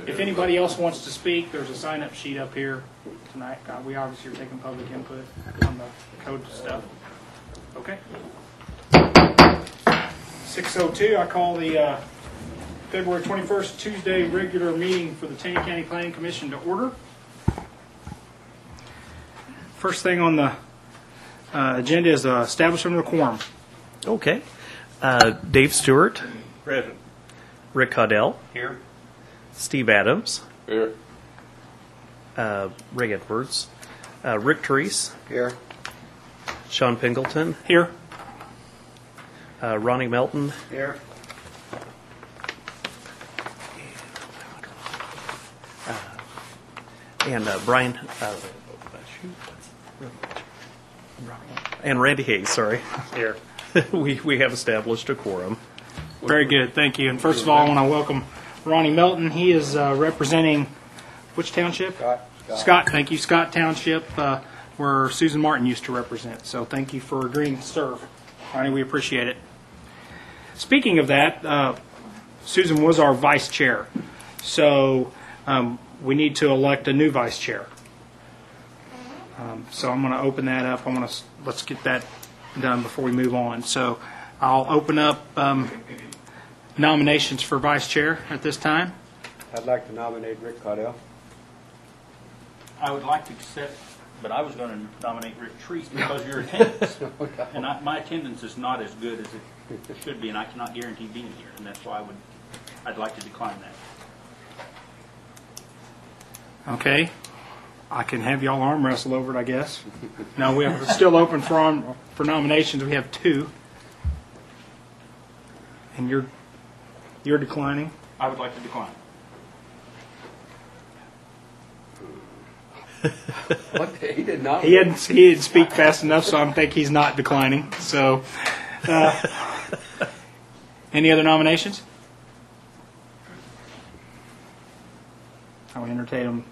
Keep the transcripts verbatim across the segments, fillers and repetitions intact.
If anybody else wants to speak, there's a sign-up sheet up here tonight. Uh, we obviously are taking public input on the code stuff. Okay. six oh two, I call the uh, February twenty-first, Tuesday, regular meeting for the Taney County Planning Commission to order. First thing on the uh, agenda is uh, establishment of a quorum. Okay. Uh, Dave Stewart. Present. Rick Caudell. Here. Steve Adams. Here. Uh, Ray Edwards. Uh, Rick Therese. Here. Sean Pingleton. Here. Uh, Ronnie Melton. Here. Uh, and uh, Brian. Uh, and Randy Hayes, sorry. Here. we, we have established a quorum. Very good, thank you. And first of all, I want to welcome Ronnie Melton. He is uh, representing which township? Scott. Scott. Scott, thank you. Scott Township, uh, where Susan Martin used to represent. So thank you for agreeing to serve. Ronnie, we appreciate it. Speaking of that, uh, Susan was our vice chair. So um, we need to elect a new vice chair. Um, so I'm going to open that up. I want to let's get that done before we move on. So I'll open up um, nominations for vice chair at this time. I'd like to nominate Rick Caudell. I would like to accept, but I was going to nominate Rick Therese because of your attendance. And I, my attendance is not as good as it should be, and I cannot guarantee being here, and that's why I would, I'd like to decline that. Okay. I can have y'all arm wrestle over it, I guess. No, we are still open for on, for nominations. We have two. And you're you're declining? I would like to decline. What? He did not. He hadn't he didn't speak fast enough, so I think he's not declining. So, uh, any other nominations? I will entertain them.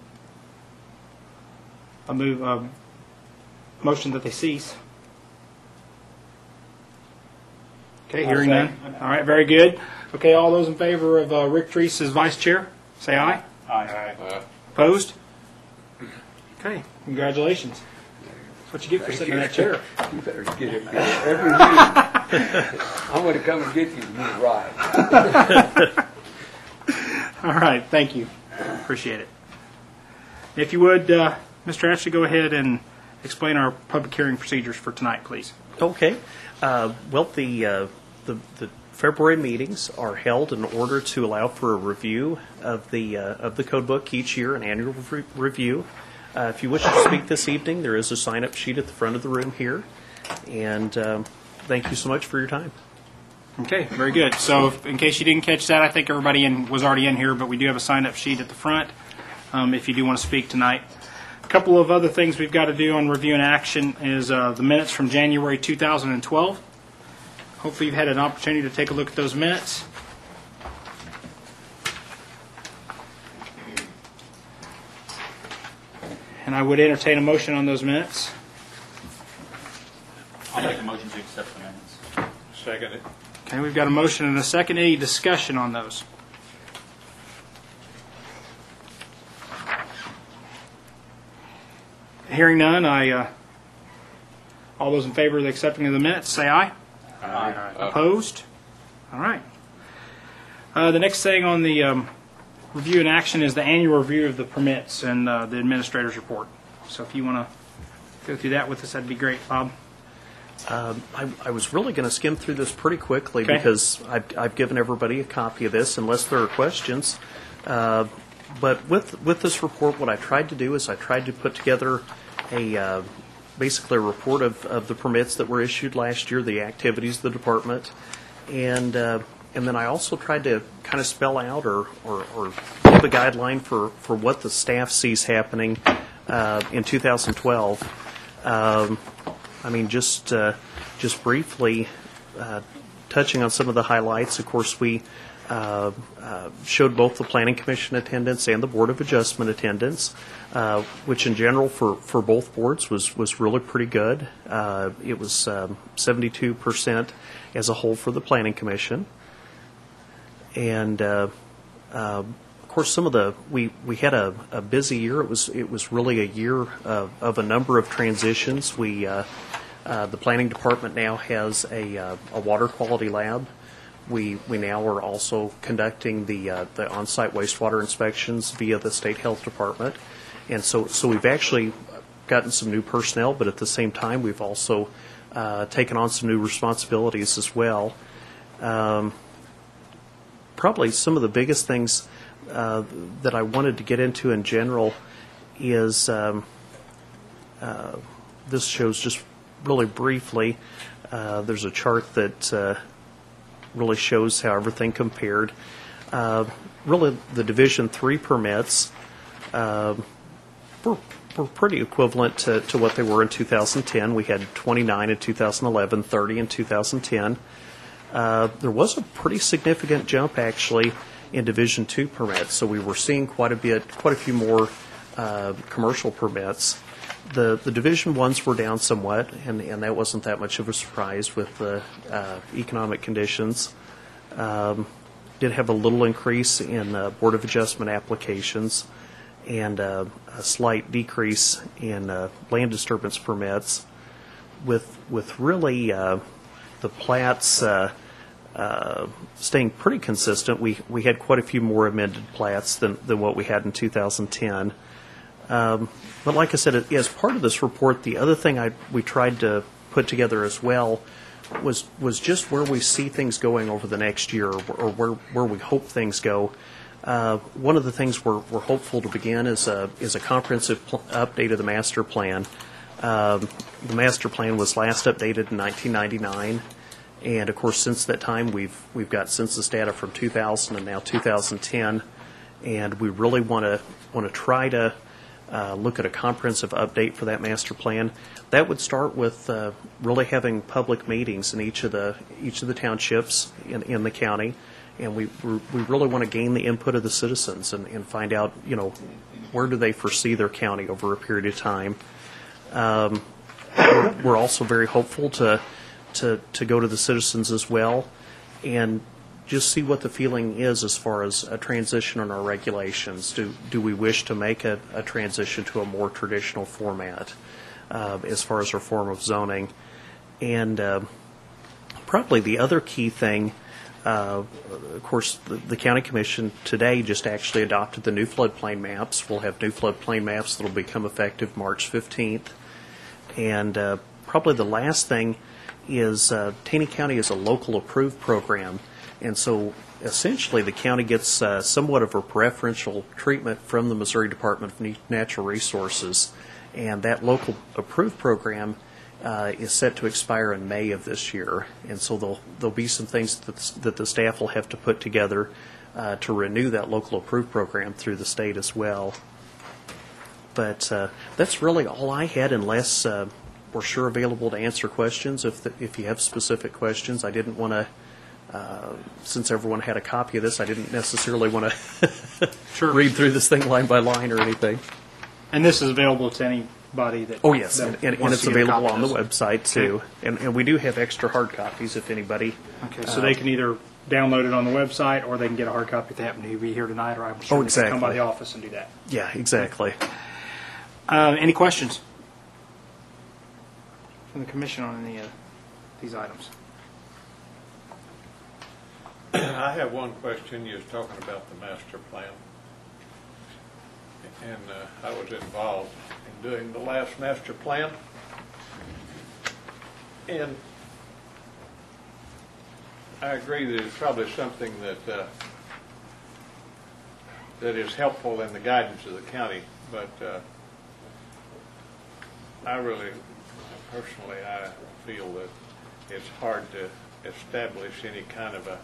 A move, a motion that they cease. Okay, hearing none. All right, very good. Okay, all those in favor of uh, Rick Therese as vice chair, say aye. Aye. Uh, Opposed? Okay, congratulations. That's what you get for sitting in that chair. You better get him every week. I'm going to come and get you to move right. All right, thank you. Appreciate it. If you would, uh, Mister Ashley, go ahead and explain our public hearing procedures for tonight, please. Okay. Uh, well, the, uh, the the February meetings are held in order to allow for a review of the uh, of the code book each year, an annual re- review. Uh, if you wish to speak this evening, there is a sign-up sheet at the front of the room here. And um, thank you so much for your time. Okay, very good. So if, in case you didn't catch that, I think everybody in, was already in here, but we do have a sign-up sheet at the front um, if you do want to speak tonight. A couple of other things we've got to do on review and action is uh, the minutes from January two thousand twelve. Hopefully you've had an opportunity to take a look at those minutes. And I would entertain a motion on those minutes. I'll make a motion to accept the minutes. Second it. Okay, we've got a motion and a second. Any discussion on those? Hearing none, I uh, all those in favor of the accepting of the minutes, say aye. Aye. Opposed? All right. Uh, the next thing on the um, review and action is the annual review of the permits and uh, the administrator's report. So if you want to go through that with us, that'd be great, Bob. Um, I, I was really going to skim through this pretty quickly Okay. because I've, I've given everybody a copy of this, unless there are questions. Uh, but with with this report, what I tried to do is I tried to put together a uh, basically a report of, of the permits that were issued last year, the activities of the department, and uh, and then I also tried to kind of spell out or, or, or give a guideline for, for what the staff sees happening uh, in two thousand twelve. Um, I mean, just uh, just briefly uh, touching on some of the highlights. Of course, we uh, uh, showed both the Planning Commission attendance and the Board of Adjustment attendance, uh, which in general for, for both boards was, was really pretty good. Uh, it was um, seventy-two percent as a whole for the Planning Commission. And uh, uh, of course, some of the we, we had a, a busy year. It was it was really a year of, of a number of transitions. We uh, uh, the planning department now has a uh, a water quality lab. We we now are also conducting the uh, the on-site wastewater inspections via the state health department, and so so we've actually gotten some new personnel, but at the same time we've also uh, taken on some new responsibilities as well. Um, probably some of the biggest things uh, that I wanted to get into in general is um, uh, this shows just really briefly. Uh, there's a chart that uh, really shows how everything compared. Uh, really, the Division three permits uh, were, were pretty equivalent to, to what they were in two thousand ten. We had twenty-nine in two thousand eleven, thirty in two thousand ten. Uh, there was a pretty significant jump, actually, in Division two permits, so we were seeing quite a bit, quite a few more uh, commercial permits. The the Division ones were down somewhat, and, and that wasn't that much of a surprise with the uh, economic conditions. Um, did have a little increase in uh, Board of Adjustment applications, and uh, a slight decrease in uh, land disturbance permits. With with really uh, the plats uh, uh, staying pretty consistent. We we had quite a few more amended plats than than what we had in two thousand ten. Um, but like I said, as part of this report, the other thing I we tried to put together as well was was just where we see things going over the next year, or where where we hope things go. Uh, one of the things we're we're hopeful to begin is a is a comprehensive pl- update of the master plan. Um, the master plan was last updated in nineteen ninety-nine, and of course, since that time, we've we've got census data from two thousand and now two thousand ten, and we really want to want to try to Uh, look at a comprehensive update for that master plan. That would start with uh, really having public meetings in each of the each of the townships in, in the county, and we we really want to gain the input of the citizens and, and find out, you know, where do they foresee their county over a period of time. Um, we're also very hopeful to to to go to the citizens as well, and just see what the feeling is as far as a transition in our regulations. Do do we wish to make a, a transition to a more traditional format uh, as far as our form of zoning? And uh, probably the other key thing, uh, of course, the, the County Commission today just actually adopted the new floodplain maps. We'll have new floodplain maps that will become effective March fifteenth. And uh, probably the last thing is uh, Taney County is a local approved program. And so essentially the county gets uh, somewhat of a preferential treatment from the Missouri Department of Natural Resources. And that local approved program uh, is set to expire in May of this year. And so there'll, there'll be some things that the, that the staff will have to put together uh, to renew that local approved program through the state as well. But uh, that's really all I had, unless uh, we're sure available to answer questions. If, the, if you have specific questions, I didn't want to Uh, since everyone had a copy of this, I didn't necessarily want to Sure. read through this thing line by line or anything. And this is available to anybody that. Oh, yes, that and, and, and wants it's to get a available copy on of the this. website, too. And, and we do have extra hard copies if anybody. Okay, so they can either download it on the website, or they can get a hard copy if they happen to be here tonight, or I'm sure Oh, they can come by exactly. the office and do that. Yeah, exactly. Uh, any questions from the commission on any of these items? I have one question. You was talking about the master plan. And uh, I was involved in doing the last master plan. And I agree that it's probably something that uh, that is helpful in the guidance of the county. But uh, I really, personally, I feel that it's hard to establish any kind of a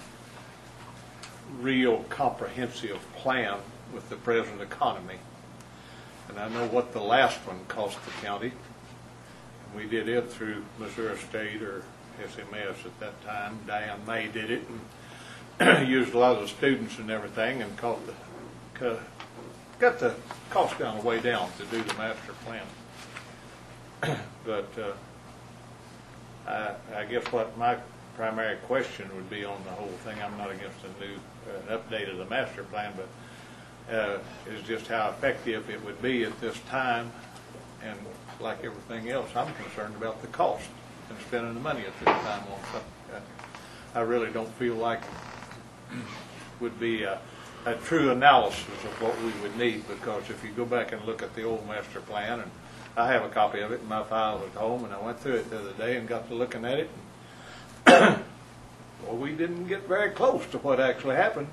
real comprehensive plan with the present economy. And I know what the last one cost the county. We did it through Missouri State or S M S at that time. Diane May did it and used a lot of the students and everything, and caught the, got the cost down the way down to do the master plan. But uh, I, I guess what my primary question would be on the whole thing, I'm not against a new uh, update of the master plan, but uh, is just how effective it would be at this time. And like everything else, I'm concerned about the cost and spending the money at this time on something. Uh, I really don't feel like would be a, a true analysis of what we would need, because if you go back and look at the old master plan, and I have a copy of it in my file at home, and I went through it the other day and got to looking at it, and, well, we didn't get very close to what actually happened.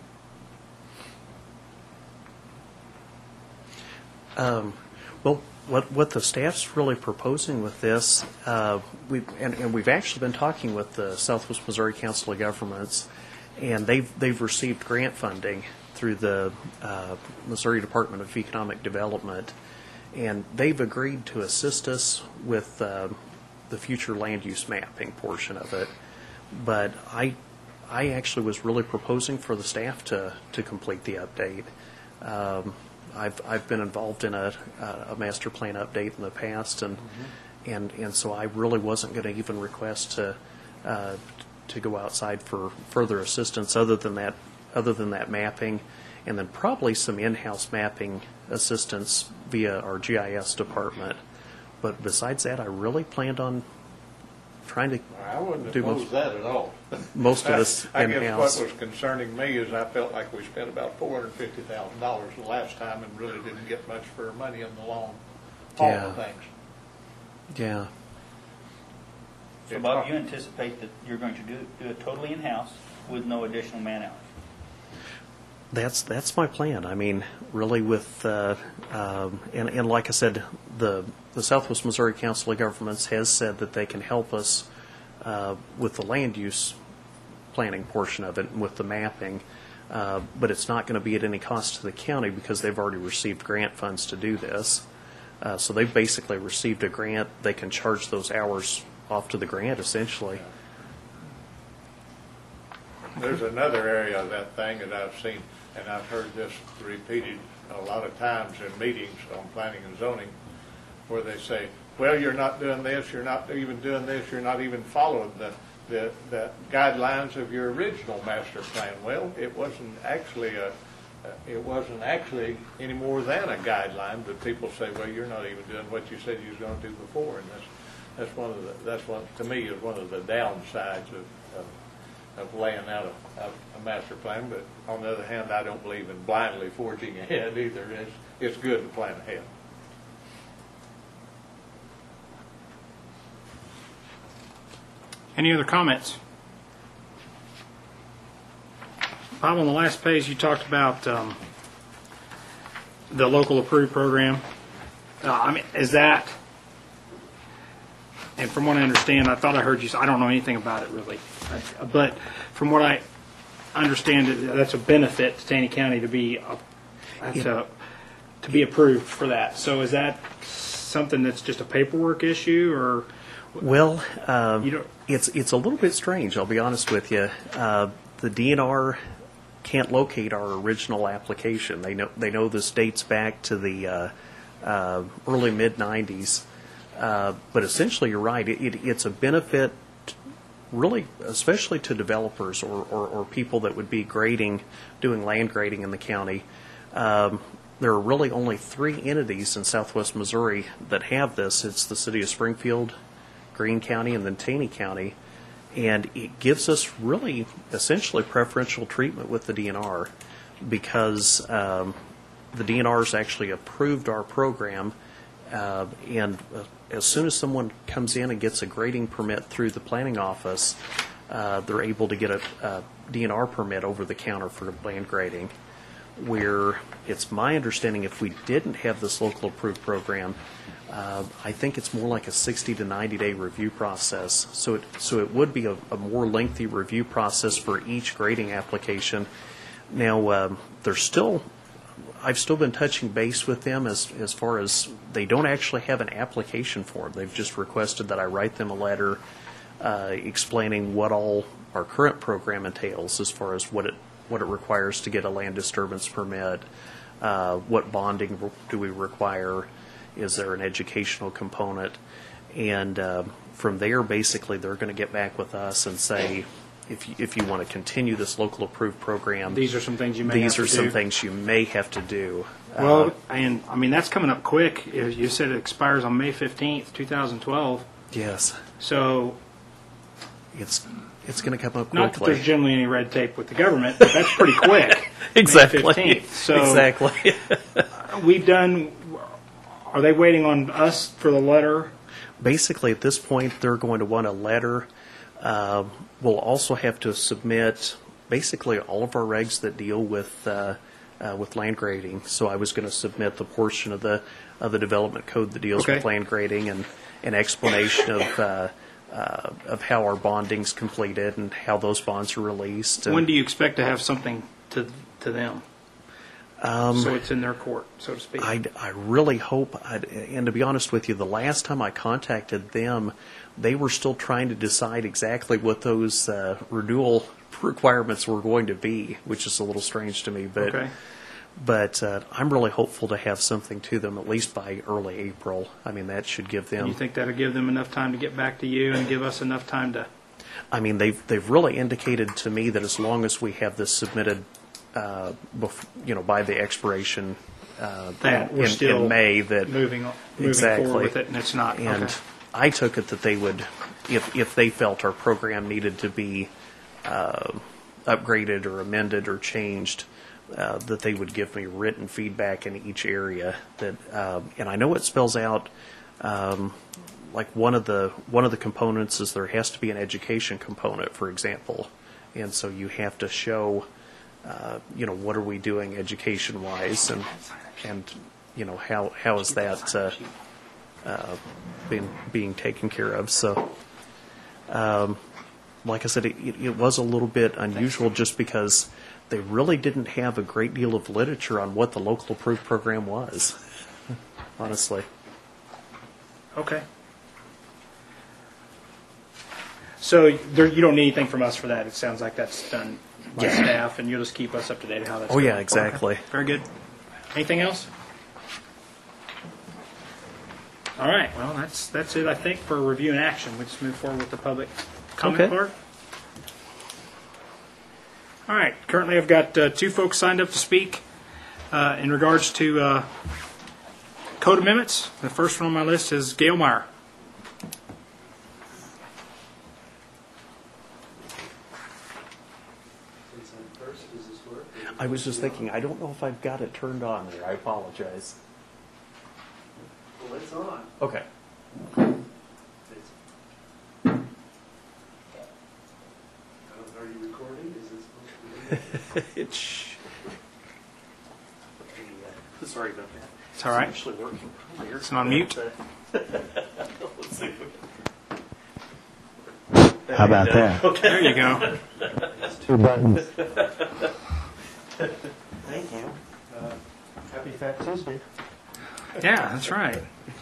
Um, well, what what the staff's really proposing with this, uh, we and, and we've actually been talking with the Southwest Missouri Council of Governments, and they've they've received grant funding through the uh, Missouri Department of Economic Development, and they've agreed to assist us with uh, the future land use mapping portion of it. But I I actually was really proposing for the staff to to complete the update. Um, I've I've been involved in a a master plan update in the past, and mm-hmm. and and so I really wasn't going to even request to uh, to go outside for further assistance other than that other than that mapping, and then probably some in-house mapping assistance via our G I S department. But besides that, I really planned on trying to I wouldn't do oppose most, that at all. most of this I in-house. guess what was concerning me is I felt like we spent about four hundred fifty thousand dollars the last time and really didn't get much for our money in the long haul Yeah. of things. Yeah. So Bob, you anticipate that you're going to do, do it totally in-house with no additional man hours? That's that's my plan. I mean, really, with uh, um, and and like I said, the the Southwest Missouri Council of Governments has said that they can help us uh, with the land use planning portion of it and with the mapping, uh, but it's not going to be at any cost to the county because they've already received grant funds to do this. Uh, so they've basically received a grant. They can charge those hours off to the grant, essentially. There's another area of that thing that I've seen, and I've heard this repeated a lot of times in meetings on planning and zoning, where they say, well, you're not doing this, you're not even doing this, you're not even following the, the, the guidelines of your original master plan. Well, it wasn't actually a, it wasn't actually any more than a guideline, but people say, well, you're not even doing what you said you was going to do before, and that's, that's one of the, that's one, to me, is one of the downsides of, of of laying out a, a, a master plan. But on the other hand, I don't believe in blindly forging ahead either. It's, it's good to plan ahead. Any other comments? Bob, on the last page, you talked about um, the local approved program. Uh, I mean, is that, and from what I understand, I thought I heard you say, I don't know anything about it really, but from what I understand, that's a benefit to Taney County to be, uh, that's a, to be approved for that. So is that something that's just a paperwork issue, or? Well, uh, You don't- it's it's a little bit strange, I'll be honest with you. Uh, the D N R can't locate our original application. They know they know this dates back to the uh, uh, early mid nineties. Uh, but essentially, you're right. It, it, it's a benefit, really, especially to developers or, or, or people that would be grading, doing land grading in the county. Um, there are really only three entities in Southwest Missouri that have this. It's the city of Springfield, Greene County, and then Taney County. And it gives us really, essentially, preferential treatment with the D N R because um, the D N R's actually approved our program. Uh, and uh, as soon as someone comes in and gets a grading permit through the planning office, uh, they're able to get a, a D N R permit over the counter for land grading. Where it's my understanding if we didn't have this local approved program, uh, I think it's more like a sixty to ninety day review process. So it, so it would be a, a more lengthy review process for each grading application. Now, um, there's still I've still been touching base with them as as far as they don't actually have an application form. They've just requested that I write them a letter uh, explaining what all our current program entails as far as what it what it requires to get a land disturbance permit, uh, what bonding do we require, is there an educational component, and uh, from there basically they're going to get back with us and say, if you, if you want to continue this local approved program, These are some things you may these have are to some do. things you may have to do. Uh, Well, and, I mean, that's coming up quick. You you said it expires on May fifteenth, two thousand twelve. yes, So, it's it's going to come up not that quickly. there's generally any red tape with the government, but that's pretty quick. Exactly. May fifteenth. So, exactly. we've done, are they waiting on us for the letter? Basically, at this point, they're going to want a letter. Uh, we'll also have to submit basically all of our regs that deal with uh, uh, with land grading. So I was going to submit the portion of the of the development code that deals Okay. with land grading and an explanation of uh, uh, of how our bonding's completed and how those bonds are released. And When do you expect to have something to to them? So it's in their court, so to speak. I, I really hope, I'd, and to be honest with you, the last time I contacted them, they were still trying to decide exactly what those uh, renewal requirements were going to be, which is a little strange to me. But Okay. but uh, I'm really hopeful to have something to them at least by early April. I mean, that should give them. You think that'll give them enough time to get back to you and give us enough time to? I mean, they've they've really indicated to me that as long as we have this submitted, uh, bef- you know, by the expiration uh, That in, we're in, still in May, that moving on, moving Exactly. forward with it, and it's not. and okay. I took it that they would, if if they felt our program needed to be uh, upgraded or amended or changed, uh, that they would give me written feedback in each area. That um, and I know it spells out. Um, like one of the one of the components is there has to be an education component, for example, and so you have to show, uh, you know, what are we doing education wise, and and you know how how is that uh, uh, being being taken care of. So, um, like I said, it, it was a little bit unusual just because they really didn't have a great deal of literature on what the local approved program was. Honestly. Okay. So there, you don't need anything from us for that. It sounds like that's done by Yeah. staff, and you'll just keep us up to date on how that's Oh, going. yeah, exactly. Okay. Very good. Anything else? All right. Well, that's that's it. I think for review and action, we just move forward with the public comment Okay. part. All right. Currently, I've got uh, two folks signed up to speak uh, in regards to uh, code amendments. The first one on my list is Gail Meyer. I was just thinking, I don't know if I've got it turned on there. I apologize. Well, it's on. Okay. It's, I don't, are you recording? Is it supposed to be? It's. Sorry about that. It's all right. actually working. It's on mute. Let's see. How about that? There you go. Two buttons. Thank you. Uh, happy Fat Tuesday. Yeah, that's right.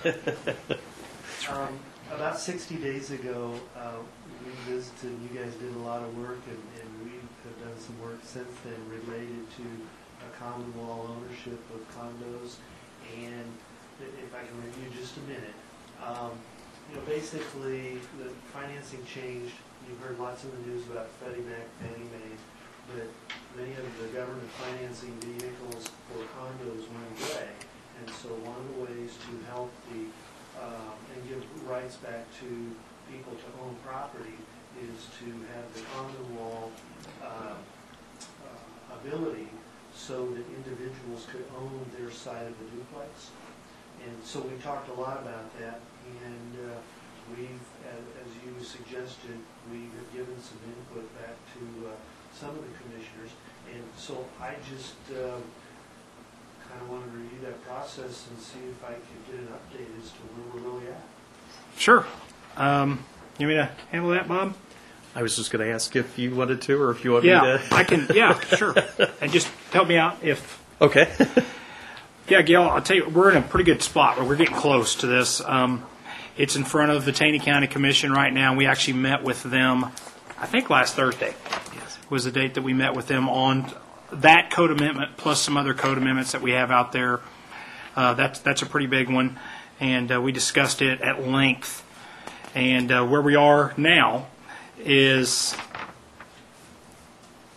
Um, about sixty days ago, uh, we visited, you guys did a lot of work, and, and we have done some work since then related to a common law ownership of condos. And i- if I can review just a minute, um, you know, basically, the financing changed. You've heard lots in the news about Freddie Mac, Fannie Mae, but many of the government financing vehicles for condos went away. And so one of the ways to help the, um, and give rights back to people to own property is to have the common law uh, uh, ability so that individuals could own their side of the duplex. And so we talked a lot about that, and uh, we've, as, as you suggested, we have given some input back to uh, some of the commissioners. And so I just um, kind of want to review that process and see if I could get an update as to where we're really at. Sure. Um, you want me to handle that, Bob? I was just going to ask if you wanted to, or if you wanted Yeah, me to. I can. Yeah, sure. And just help me out if. Okay. Yeah, Gail, I'll tell you, we're in a pretty good spot. We're getting close to this. Um, it's in front of the Taney County Commission right now. We actually met with them, I think last Thursday was the date that we met with them on that code amendment plus some other code amendments that we have out there. Uh, that's that's a pretty big one, and uh, we discussed it at length. And uh, where we are now is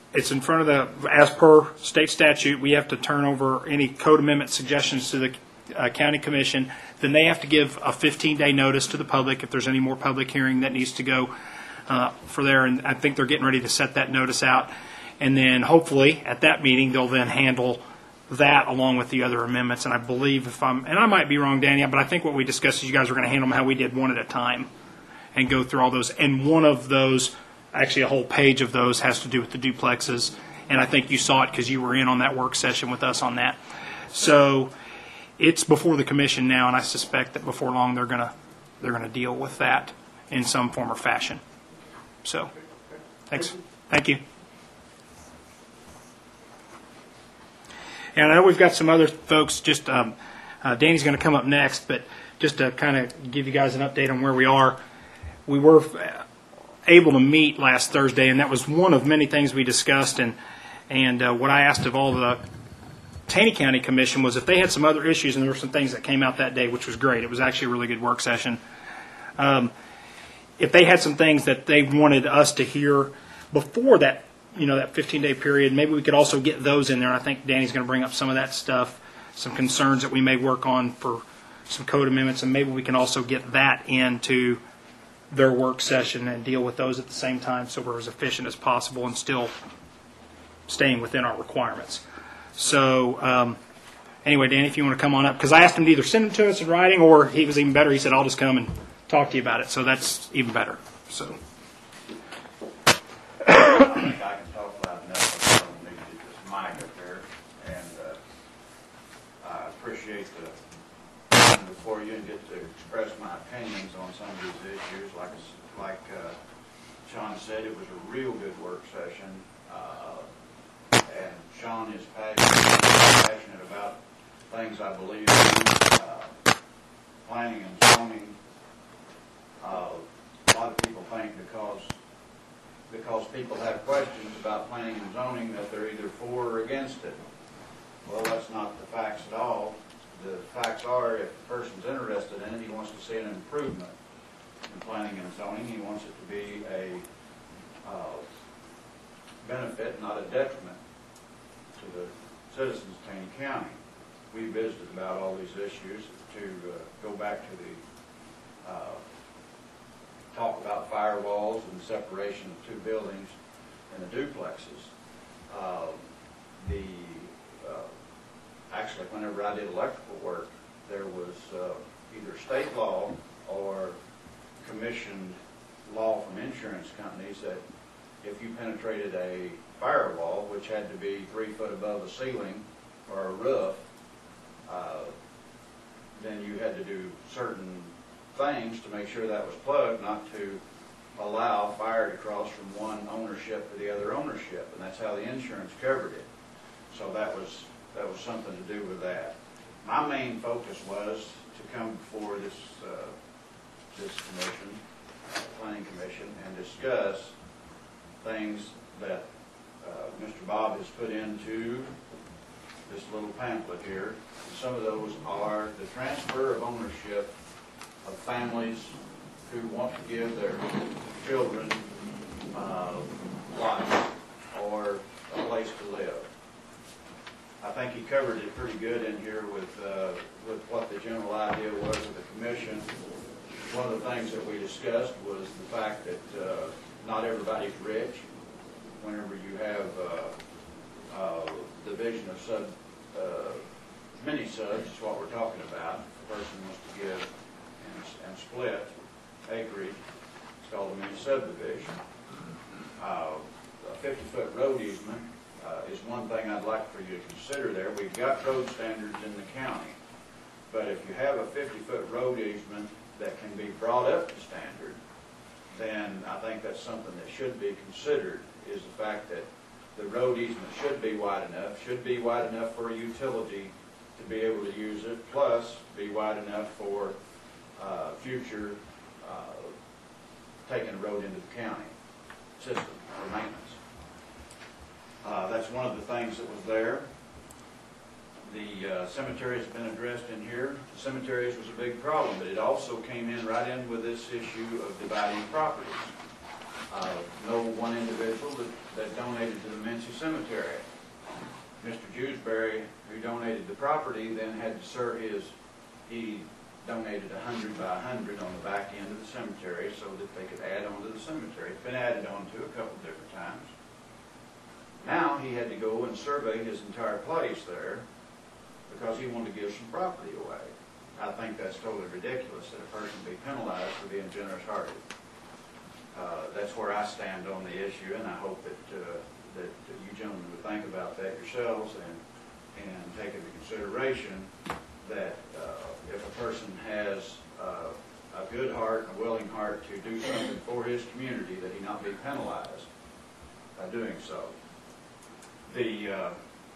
it's in front of the, as per state statute, we have to turn over any code amendment suggestions to the uh, county commission. Then they have to give a fifteen-day notice to the public if there's any more public hearing that needs to go uh, for there. And I think they're getting ready to set that notice out. And then hopefully at that meeting, they'll then handle that along with the other amendments. And I believe if I'm, and I might be wrong, Danny, but I think what we discussed is you guys were going to handle them how we did, one at a time, and go through all those. And one of those, actually a whole page of those, has to do with the duplexes. And I think you saw it because you were in on that work session with us on that. So it's before the commission now, and I suspect that before long they're going to they're going to deal with that in some form or fashion. So thanks. Thank you. And I know we've got some other folks, just um, uh, Danny's going to come up next, but just to kind of give you guys an update on where we are. We were able to meet last Thursday, and that was one of many things we discussed. And, and uh, what I asked of all the Taney County Commission was if they had some other issues, and there were some things that came out that day, which was great. It was actually a really good work session. Um, if they had some things that they wanted us to hear before that, you know, that fifteen-day period, maybe we could also get those in there. And I think Danny's going to bring up some of that stuff, some concerns that we may work on for some code amendments, and maybe we can also get that into their work session and deal with those at the same time so we're as efficient as possible and still staying within our requirements. So um, anyway, Danny, if you want to come on up, because I asked him to either send it to us in writing, or he was even better, he said, I'll just come and talk to you about it. So that's even better. So. I think I can talk loud enough. I don't need to get this mic up there. And uh, I appreciate the time before you and get to express my opinions on some of these issues. Like like uh, Sean said, it was a real good work session. Uh, and Sean is passionate, passionate about things I believe in. Uh, planning and zoning. Uh, a lot of people think because because people have questions about planning and zoning that they're either for or against it. Well, that's not the facts at all. The facts are, if the person's interested in it, he wants to see an improvement in planning and zoning. He wants it to be a uh, benefit, not a detriment to the citizens of Taney County. We visited about all these issues. To uh, go back to the uh, talk about firewalls and separation of two buildings and the duplexes. Uh, the uh, actually, whenever I did electrical work, there was uh, either state law or commissioned law from insurance companies that if you penetrated a firewall, which had to be three foot above a ceiling or a roof, uh, then you had to do certain things to make sure that was plugged, not to allow fire to cross from one ownership to the other ownership, and that's how the insurance covered it. So that was that was something to do with that. My main focus was to come before this uh, this commission, uh, planning commission, and discuss things that uh, Mister Bob has put into this little pamphlet here. And some of those are the transfer of ownership of families who want to give their children uh, life or a place to live. I think he covered it pretty good in here with uh, with what the general idea was of the commission. One of the things that we discussed was the fact that uh, not everybody's rich. Whenever you have uh, uh, division of sub, uh, mini subs, is what we're talking about. If a person wants to give and, and split acreage, it's called a mini subdivision. Uh, a fifty foot road easement uh, is one thing I'd like for you to consider there. We've got code standards in the county, but if you have a fifty foot road easement that can be brought up to standard, then I think that's something that should be considered, is the fact that the road easement should be wide enough, should be wide enough for a utility to be able to use it, plus be wide enough for uh, future uh, taking a road into the county system for maintenance. Uh, that's one of the things that was there. The uh, cemeteries have been addressed in here. The cemeteries was a big problem, but it also came in right in with this issue of dividing properties. uh, know one individual that, that donated to the Mincy Cemetery. Mister Jewsbury, who donated the property, then had to serve his, he donated a hundred by a hundred on the back end of the cemetery so that they could add on to the cemetery. It's been added on to a couple different times. Now he had to go and survey his entire place there because he wanted to give some property away. I think that's totally ridiculous that a person be penalized for being generous-hearted. Uh, that's where I stand on the issue, and I hope that uh, that you gentlemen would think about that yourselves and and take into consideration that uh, if a person has uh, a good heart, a willing heart to do something for his community, that he not be penalized by doing so. The uh,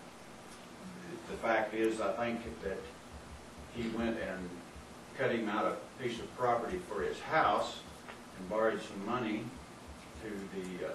the fact is, I think that he went and cut him out a piece of property for his house and borrowed some money to the uh,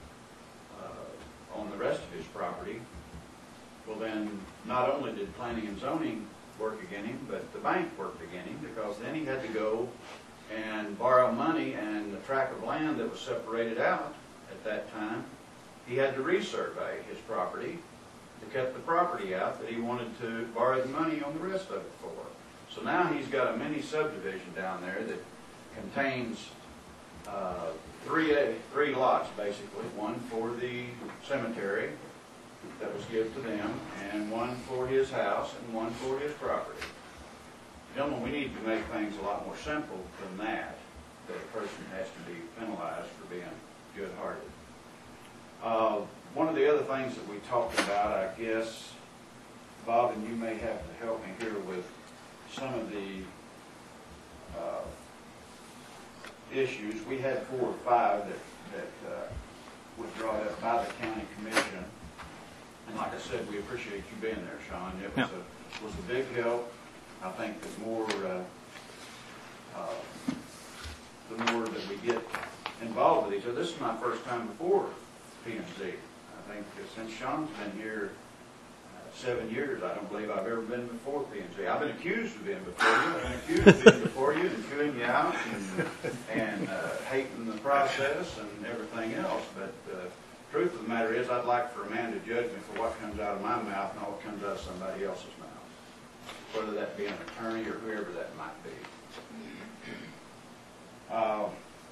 uh, on the rest of his property. Well, then not only did planning and zoning work against him, but the bank worked against him, because then he had to go and borrow money, and the tract of land that was separated out at that time, he had to resurvey his property to cut the property out that he wanted to borrow the money on the rest of it for. So now he's got a mini subdivision down there that contains uh, three three lots, basically, one for the cemetery that was given to them, and one for his house, and one for his property. Gentlemen, we need to make things a lot more simple than that, that a person has to be penalized for being good-hearted. Uh, one of the other things that we talked about, I guess, Bob, and you may have to help me here with some of the uh, issues. We had four or five that, that uh, was brought up by the county commission. And like I said, we appreciate you being there, Sean. It was, Yeah. a, was a big help. I think the more uh, uh, the more that we get involved with each other. This is my first time before P and Z. I think since Sean's been here uh, seven years, I don't believe I've ever been before P and Z. I've been accused of being before you. I've been accused of being before you and chewing you out and, and uh, hating the process and everything else. But uh, truth of the matter is, I'd like for a man to judge me for what comes out of my mouth and what comes out of somebody else's mouth, whether that be an attorney or whoever that might be. Uh,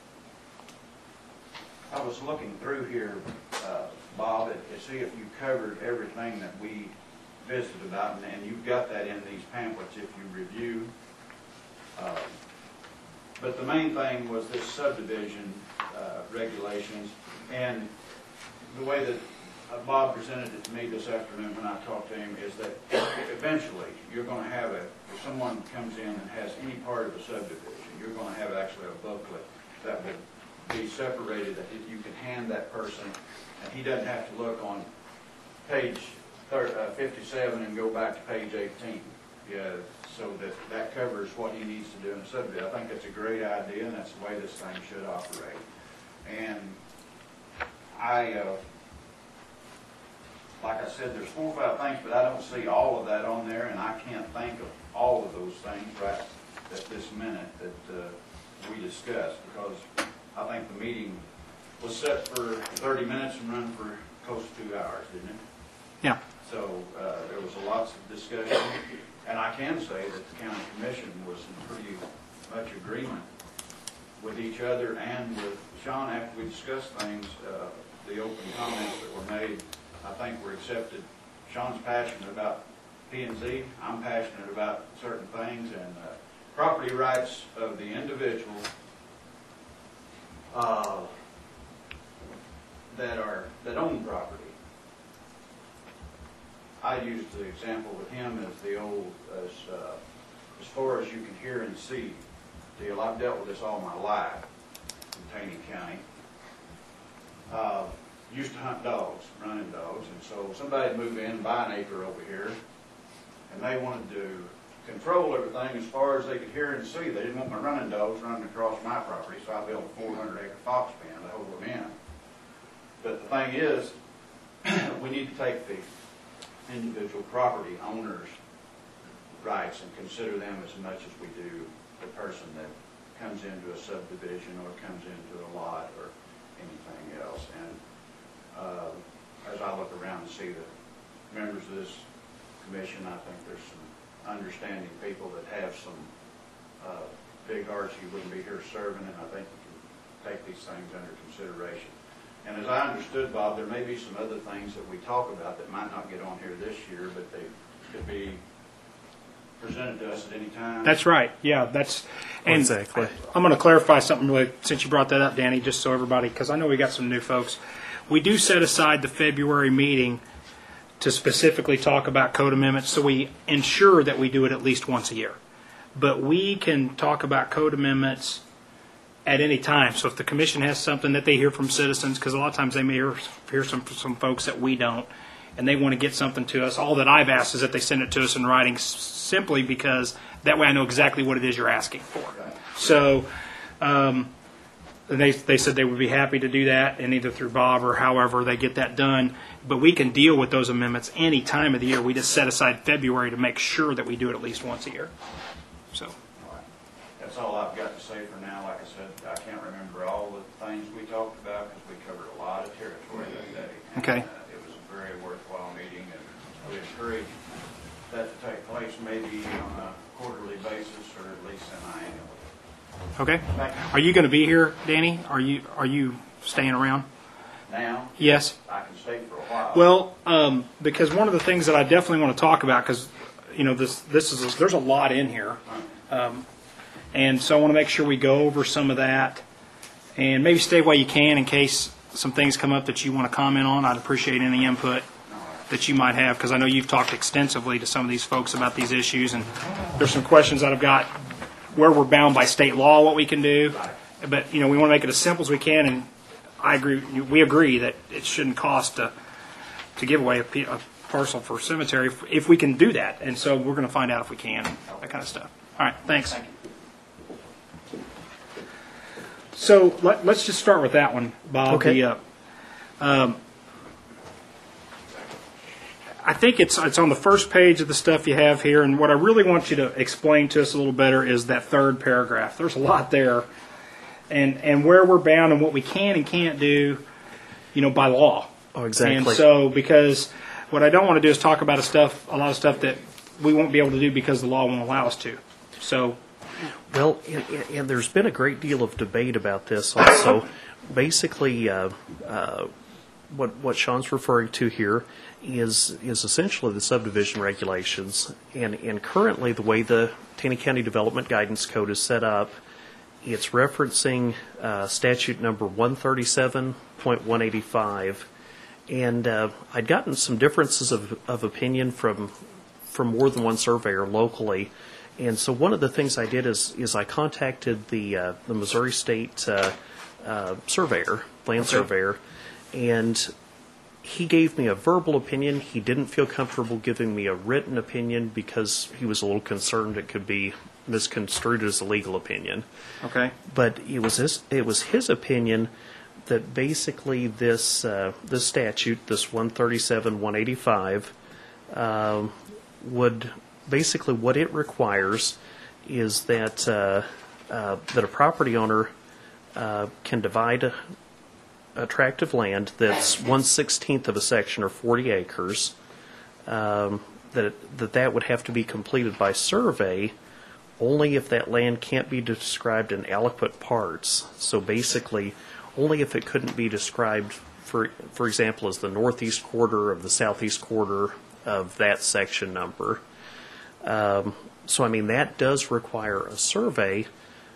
I was looking through here, uh, Bob, to see if you covered everything that we visited about, and, and you've got that in these pamphlets if you review. Uh, but the main thing was this subdivision uh, regulations, and the way that uh, Bob presented it to me this afternoon when I talked to him is that eventually you're going to have a, if someone comes in and has any part of a subdivision, you're going to have actually a booklet that will be separated, that you can hand that person, and he doesn't have to look on page fifty-seven and go back to page eighteen. Yeah, so that that covers what he needs to do in a subdivision. I think that's a great idea, and that's the way this thing should operate. And I, uh, like I said, there's four or five things, but I don't see all of that on there, and I can't think of all of those things right at this minute that uh, we discussed, because I think the meeting was set for thirty minutes and run for close to two hours, didn't it? Yeah. So uh, there was a lots of discussion, and I can say that the county commission was in pretty much agreement with each other and with Sean after we discussed things. Uh, the open comments that were made, I think, were accepted. Sean's passionate about P and Z. I'm passionate about certain things, and uh, property rights of the individual uh, that are that own property. I used the example with him as the old, as uh, as far as you can hear and see deal. I've dealt with this all my life in Taney County. Uh, used to hunt dogs, running dogs, and so somebody moved in and buy an acre over here, and they wanted to control everything as far as they could hear and see. They didn't want my running dogs running across my property, so I built a four hundred acre fox pen to hold them in. But the thing is, we need to take the individual property owners' rights and consider them as much as we do the person that comes into a subdivision or comes into a lot or anything else. And uh, as I look around and see the members of this commission, I think there's some understanding people that have some uh, big hearts. You wouldn't be here serving, and I think you can take these things under consideration. And as I understood, Bob, there may be some other things that we talk about that might not get on here this year, but they could be presented to us at any time. That's right. Yeah, that's and Exactly. I'm going to clarify something really, since you brought that up, Danny, just so everybody, because I know we got some new folks. We do set aside the February meeting to specifically talk about code amendments, so we ensure that we do it at least once a year. But we can talk about code amendments at any time. So if the commission has something that they hear from citizens, because a lot of times they may hear, hear some some folks that we don't, and they want to get something to us, all that I've asked is that they send it to us in writing, s- simply because that way I know exactly what it is you're asking for. So um, they they said they would be happy to do that, and either through Bob or however they get that done. But we can deal with those amendments any time of the year. We just set aside February to make sure that we do it at least once a year. So. All right. That's all I've got to say for now. Like I said, I can't remember all the things we talked about because we covered a lot of territory that day. And, Okay. uh, it was a very worthwhile meeting, and we encourage that to take place maybe on a quarterly basis or at least semi-annually. Okay. Thank you. Are you going to be here, Danny? Are you are you staying around? Now, Yes. I can stay for a while. Well, um, because one of the things that I definitely want to talk about, because you know this this is there's a lot in here, um, and so I want to make sure we go over some of that, and maybe stay while you can in case some things come up that you want to comment on. I'd appreciate any input that you might have, because I know you've talked extensively to some of these folks about these issues, and there's some questions that I've got where we're bound by state law, what we can do, but you know we want to make it as simple as we can, and I agree. We agree that it shouldn't cost to to give away a, pe- a parcel for cemetery if, if we can do that, and so we're going to find out if we can, that kind of stuff. All right, thanks. Thank you. So let, let's just start with that one, Bob. Okay. The, uh, um, I think it's it's on the first page of the stuff you have here, and what I really want you to explain to us a little better is that third paragraph. There's a lot there, and and where we're bound and what we can and can't do, you know, by law. Oh, exactly. And so, because what I don't want to do is talk about a stuff, a lot of stuff that we won't be able to do because the law won't allow us to. So, Well, and, and there's been a great deal of debate about this also. Basically, uh, uh, what what Sean's referring to here is is essentially the subdivision regulations, and and currently the way the Taney County Development Guidance Code is set up, it's referencing uh, statute number one thirty-seven point one eighty-five, and uh, I'd gotten some differences of, of opinion from from more than one surveyor locally. And so one of the things I did is is I contacted the uh, the Missouri State uh, uh, surveyor, land surveyor, and he gave me a verbal opinion. He didn't feel comfortable giving me a written opinion because he was a little concerned it could be misconstrued as a legal opinion. okay. But it was his, it was his opinion that basically this uh, this statute, this one thirty-seven one eighty-five, um, would basically what it requires is that uh, uh, that a property owner uh, can divide a, a tract of land that's one sixteenth of a section or forty acres. Um, that that that would have to be completed by survey only if that land can't be described in adequate parts. So basically, only if it couldn't be described, for for example, as the northeast quarter of the southeast quarter of that section number. Um, so I mean that does require a survey,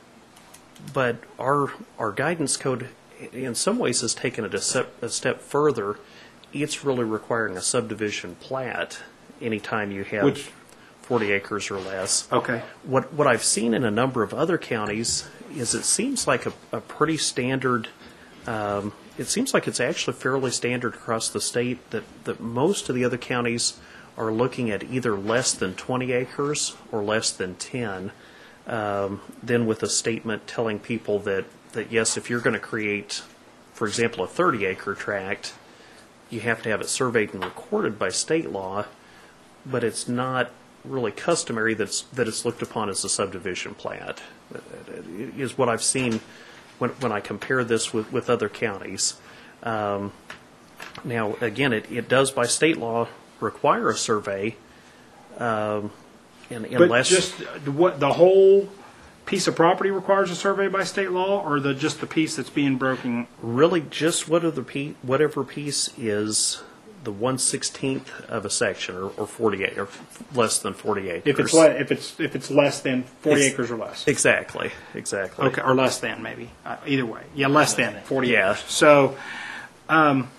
but our our guidance code, in some ways, has taken it a step a step further. It's really requiring a subdivision plat anytime you have Which- forty acres or less. Okay. What what I've seen in a number of other counties is it seems like a, a pretty standard. Um, it seems like it's actually fairly standard across the state that, that most of the other counties are looking at either less than twenty acres or less than ten. Um, then with a statement telling people that, that yes, if you're going to create, for example, a thirty acre tract, you have to have it surveyed and recorded by state law, but it's not really customary that's, that it's looked upon as a subdivision plat, is what I've seen when, when I compare this with, with other counties. Um, now, again, it, it does by state law require a survey, um, and But unless just uh, what, the whole piece of property requires a survey by state law, or the, just the piece that's being broken? really just whatever, piece, whatever piece is the one sixteenth of a section, or, or forty-eight, or less than forty acres. If it's, le- if it's, if it's less than forty It's- acres or less? Exactly, exactly. Okay, or less than, maybe. Uh, Either way. Yeah, less than forty Yeah. acres. So, um,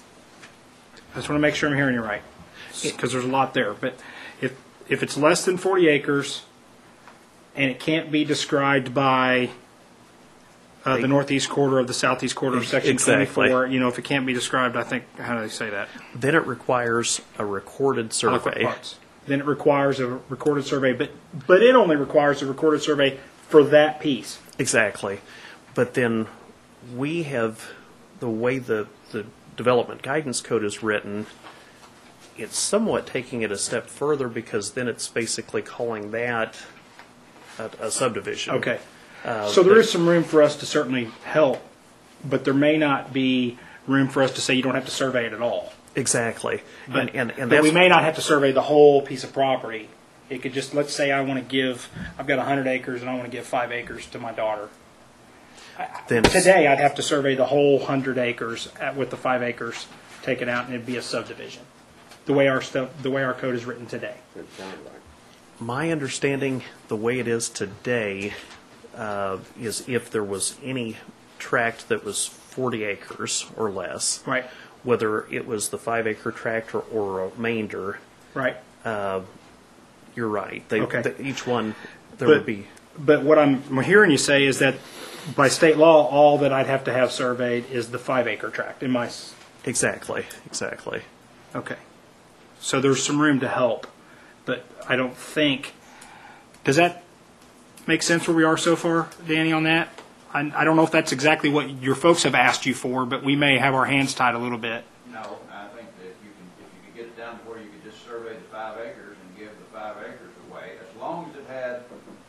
I just want to make sure I'm hearing you right, because there's a lot there. But if, if it's less than forty acres, and it can't be described by uh, the northeast quarter of the southeast quarter of section Exactly. twenty-four, you know, if it can't be described, I think, how do they say that? Then it requires a recorded I like what survey. parts. Then it requires a recorded survey, but, but it only requires a recorded survey for that piece. Exactly. But then we have, the way the, the development guidance code is written, it's somewhat taking it a step further, because then it's basically calling that a, a subdivision. Okay. Uh, So there but- is some room for us to certainly help, but there may not be room for us to say you don't have to survey it at all. Exactly. But, and and, and but that's, we may not have to survey the whole piece of property. It could just, let's say I want to give, I've got one hundred acres and I want to give five acres to my daughter. then Today, I'd have to survey the whole one hundred acres at, with the five acres taken out, and it'd be a subdivision, the way our stuff, the way our code is written today. It sounds like. my understanding, the way it is today, uh, is if there was any tract that was forty acres or less, Right, whether it was the five acre tract or, or a remainder, right. you're right. They, Okay. they- each one, there But- would be. But what I'm hearing you say is that by state law, all that I'd have to have surveyed is the five acre tract in my, s- Exactly, exactly. okay. So there's some room to help, but I don't think, does that make sense where we are so far, Danny, on that? I, I don't know if that's exactly what your folks have asked you for, but we may have our hands tied a little bit. No, I think that you can, if you could get it down to where you could just survey the five acres and give the five acres away, as long as it had,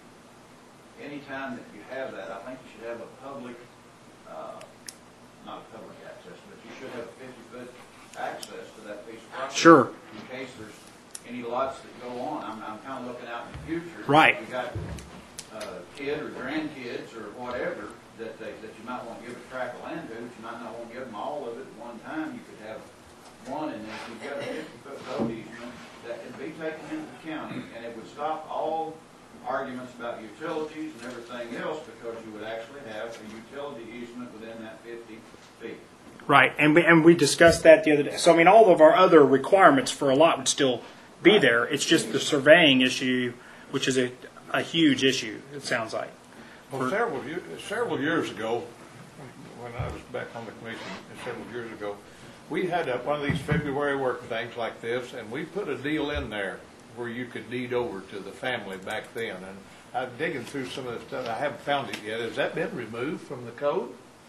any time that you have that, I think you should have a public, uh, not a public access, but you should have a fifty-foot access to that piece of property. Sure. In case there's any lots that go on. I'm, I'm kind of looking out in the future. Right. You got a kid or grandkids or whatever that they, that you might want to give a tract of land to, but you might not want to give them all of it at one time. You could have one, and then if you've got a fifty-foot road easement, that could be taken into the county, and it would stop all arguments about utilities and everything else, because you would actually have a utility easement within that fifty feet. Right, and we, and we discussed that the other day. So, I mean, all of our other requirements for a lot would still be there. It's just the surveying issue, which is a, a huge issue, it sounds like. Well, several, year- several years ago, when I was back on the commission, several years ago, we had a- one of these February work things like this, and we put a deal in there where you could deed over to the family back then. And I'm digging through some of the stuff. I haven't found it yet. Has that been removed from the code?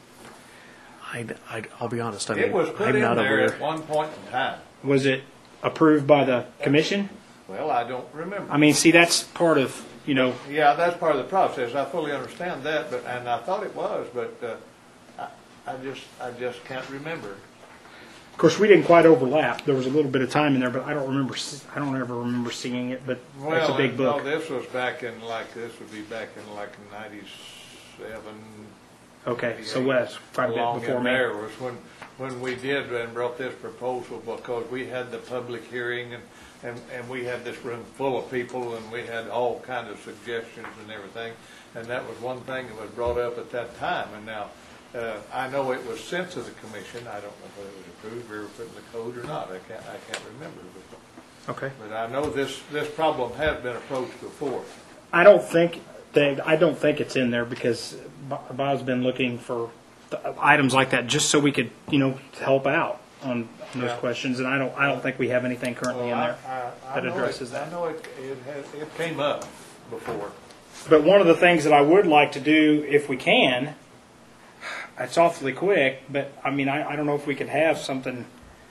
I, I, I'll be honest, I mean, It was put I'm in not there aware. at one point in time. Was it approved by the commission? Well, I don't remember. I mean, see, that's part of, you know, Yeah, that's part of the process. I fully understand that, but, and I thought it was, but, uh, I, I just, I just can't remember. of course, we didn't quite overlap. There was a little bit of time in there, but I don't remember, s- I don't ever remember seeing it, but it's a Well, big no, book. this was back in like, this would be back in like ninety-seven. Okay, so Wes, quite a bit Along before in me. there was when, when we did and brought this proposal, because we had the public hearing and, and, and we had this room full of people and we had all kind of suggestions and everything. And that was one thing that was brought up at that time. And now, uh, I know it was sent to the commission. I don't know whether it was approved or put in the code or not. I can't, I can't remember. But, Okay. but I know this, this problem has been approached before. I don't think, Dave, I don't think it's in there because Bo- Bob's been looking for th- items like that just so we could, you know, help out on on those Yeah. questions. And I don't, I don't think we have anything currently in Well, there I- I- I that know addresses it- that. I know it, it has, it came up before. But one of the things that I would like to do, if we can, it's awfully quick, but I mean, I, I don't know if we could have something.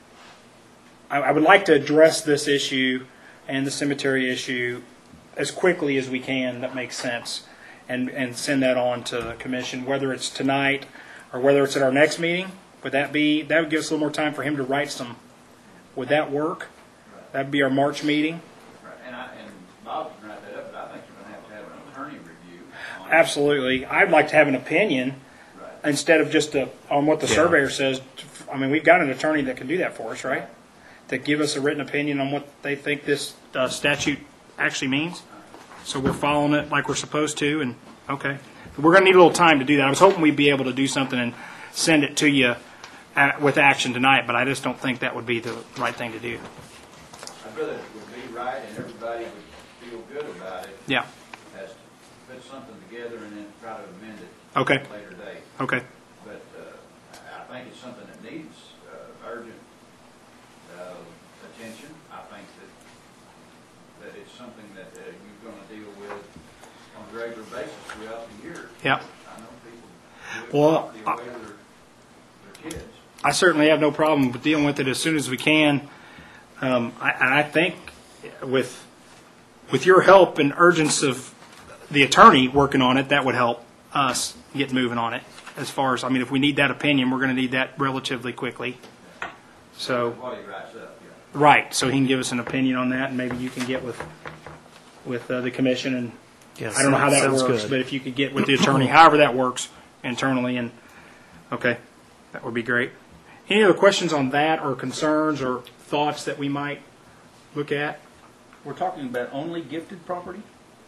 I, I would like to address this issue and the cemetery issue as quickly as we can. That makes sense. and, and send that on to the commission, whether it's tonight or whether it's at our next meeting. Would that be, that would give us a little more time for him to write some, would that work? That'd be our March meeting? Right, and I, and Bob can write that up, but I think you're gonna have to have an attorney review. on it. Absolutely. I'd like to have an opinion Right. instead of just a, on what the Yeah. surveyor says. I mean, we've got an attorney that can do that for us, right? To give us a written opinion on what they think this uh, statute actually means. So we're following it like we're supposed to, and, okay. We're going to need a little time to do that. I was hoping we'd be able to do something and send it to you at, with action tonight, but I just don't think that would be the right thing to do. I'd rather it would be right and everybody would feel good about it, Yeah, as to put something together and then try to amend it okay, at a later date. okay. But uh, I I think it's something that needs uh, urgent uh, attention. I think that, that it's something that uh, you're going to deal with on a regular basis throughout the year. Yeah. I know people do it Well, properly away their, their kids. I certainly have no problem with dealing with it as soon as we can. Um, I, and I think with with your help and urgence of the attorney working on it, that would help us get moving on it. As far as, I mean, if we need that opinion, we're going to need that relatively quickly. So, What he writes up, yeah. right, so he can give us an opinion on that, and maybe you can get with with uh, the commission, and Yes, I don't know how that sounds works, good. but if you could get with the attorney, however that works internally, and okay, that would be great. Any other questions on that, or concerns, or thoughts that we might look at? We're talking about only gifted property?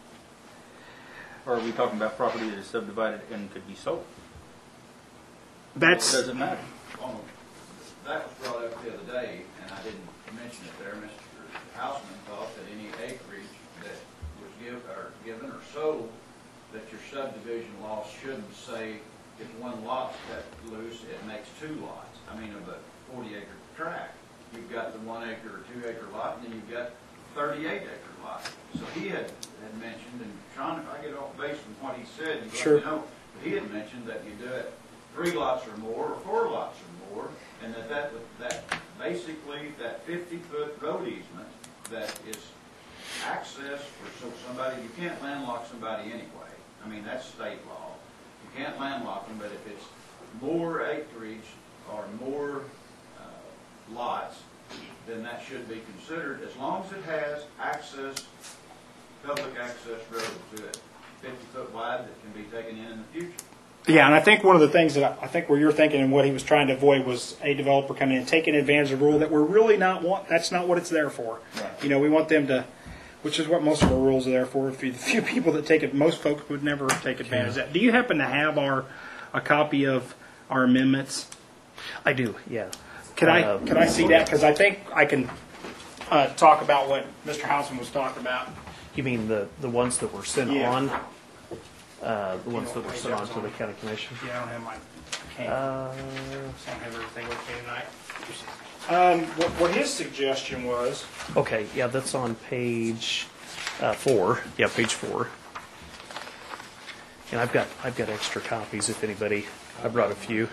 Or are we talking about property that is subdivided and could be sold? That's Does it matter? Oh, that was brought up the other day, and I didn't mention it there. Mister Houseman thought that any acreage that was give, or given or sold, that your subdivision law shouldn't say if one lot's cut loose, it makes two lots. I mean, of a forty acre tract, you've got the one acre or two acre lot, and then you've got thirty-eight acre lot. So he had, had mentioned, and Sean, if I get off base from what he said, you Sure. let me know, but he had mentioned that you do it three lots or more, or four lots or more, and that that, would- that basically, that fifty foot road easement that is access for, so somebody, you can't landlock somebody anyway. I mean, that's state law. You can't landlock them, but if it's more acreage or more uh, lots, then that should be considered, as long as it has access, public access road to it, fifty foot wide that can be taken in in the future. Yeah, and I think one of the things that I, I think where you're thinking and what he was trying to avoid was a developer coming in and taking advantage of a rule that we're really not want. That's not what it's there for. Right. You know, we want them to, which is what most of our rules are there for. If you, the few people that take it, most folks would never take advantage of that. Do you happen to have our a copy of our amendments? I do, yeah. Could I Uh, could I see that? Because I think I can uh, talk about what Mister Houseman was talking about. You mean the, the ones that were sent Yeah. on? Uh, the ones know that what were page sent that on was to the on? county commission? Yeah, I don't have my. I can't. Uh, I don't have everything with me tonight. Um, what, what his suggestion was. okay, yeah, that's on page uh, four. Yeah, page four. And I've got I've got extra copies if anybody. I brought a few.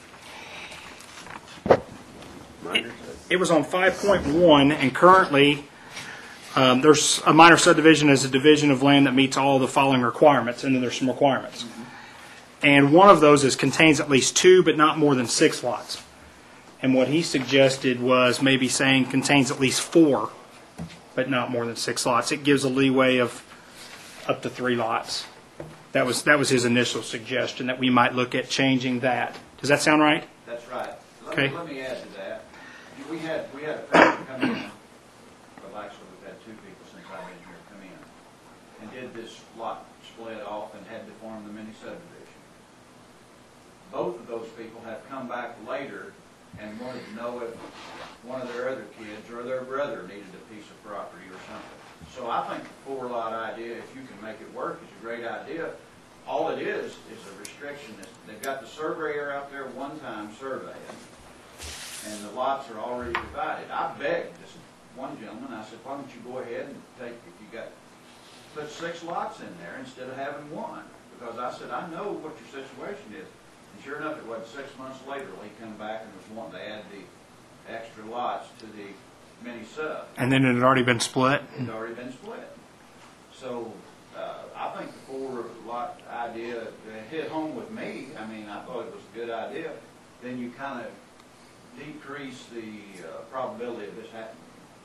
It was on five point one, and currently, um, there's a minor subdivision as a division of land that meets all the following requirements, and then there's some requirements. And one of those is contains at least two, but not more than six lots. And what he suggested was maybe saying contains at least four, but not more than six lots. It gives a leeway of up to three lots. That was, that was his initial suggestion, that we might look at changing that. Does that sound right? That's right. Let Okay. me, let me add to that. We had, we had a person come in, well, actually, we've had two people since I've been here come in, and did this lot split off and had to form the mini subdivision. Both of those people have come back later and wanted to know if one of their other kids or their brother needed a piece of property or something. So I think the four lot idea, if you can make it work, is a great idea. All it is, is a restriction. They've got the surveyor out there one time surveying, and the lots are already divided. I begged this one gentleman, I said, why don't you go ahead and take, if you got, put six lots in there instead of having one? Because I said, I know what your situation is. And sure enough, it wasn't six months later, he come back and was wanting to add the extra lots to the mini sub. And then it had already been split? It had already been split. So, uh, I think the four lot idea, it hit home with me, I mean, I thought it was a good idea, then you kind of decrease the uh, probability of this happening.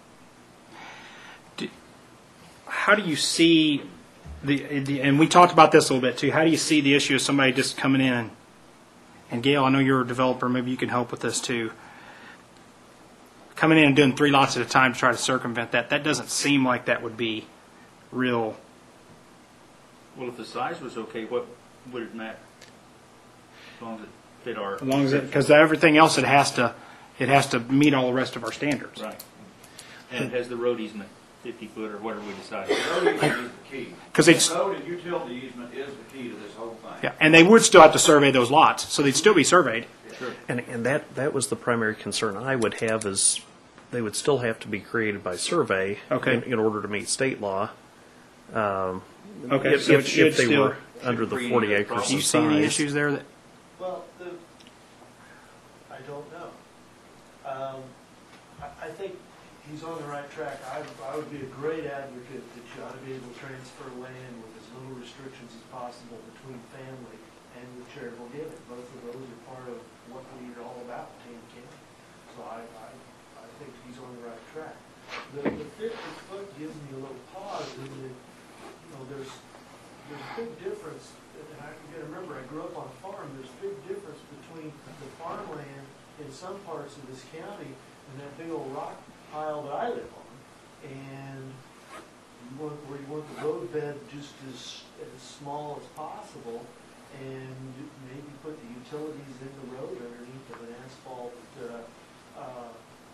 How do you see the, the, and we talked about this a little bit too, how do you see the issue of somebody just coming in and, and Gail, I know you're a developer, maybe you can help with this too. Coming in and doing three lots at a time to try to circumvent that, that doesn't seem like that would be real. Well, if the size was okay, what would it matter? As long as it fit our. As long as it, because everything else it has to, it has to meet all the rest of our standards. Right. And it has the road easement, fifty foot or whatever we decide. The road easement is the key. 'Cause it's- The road and utility easement is the key to this whole thing. Yeah, and they would still have to survey those lots, so they'd still be surveyed. Sure. And, and that, that was the primary concern I would have is they would still have to be created by survey Okay. in, in order to meet state law. Um, Okay, if, so it if, should if they still- were under the forty acres Do you of see any size. issues there that? Well, the, I don't know. Um, I, I think he's on the right track. I, I would be a great advocate that you ought to be able to transfer land with as little restrictions as possible between family and with charitable giving. Both of those are part of what we're all about in Tama County. So I, I, I think he's on the right track. The, the fifty foot gives me a little pause in that, you know, there's, there's a big difference, and I you gotta remember, I grew up on a farm, there's a big difference between the farmland in some parts of this county and that big old rock pile that I live on, and you want, where you want the roadbed just as, as small as possible, and maybe put the utilities in the road underneath of an asphalt, uh, uh,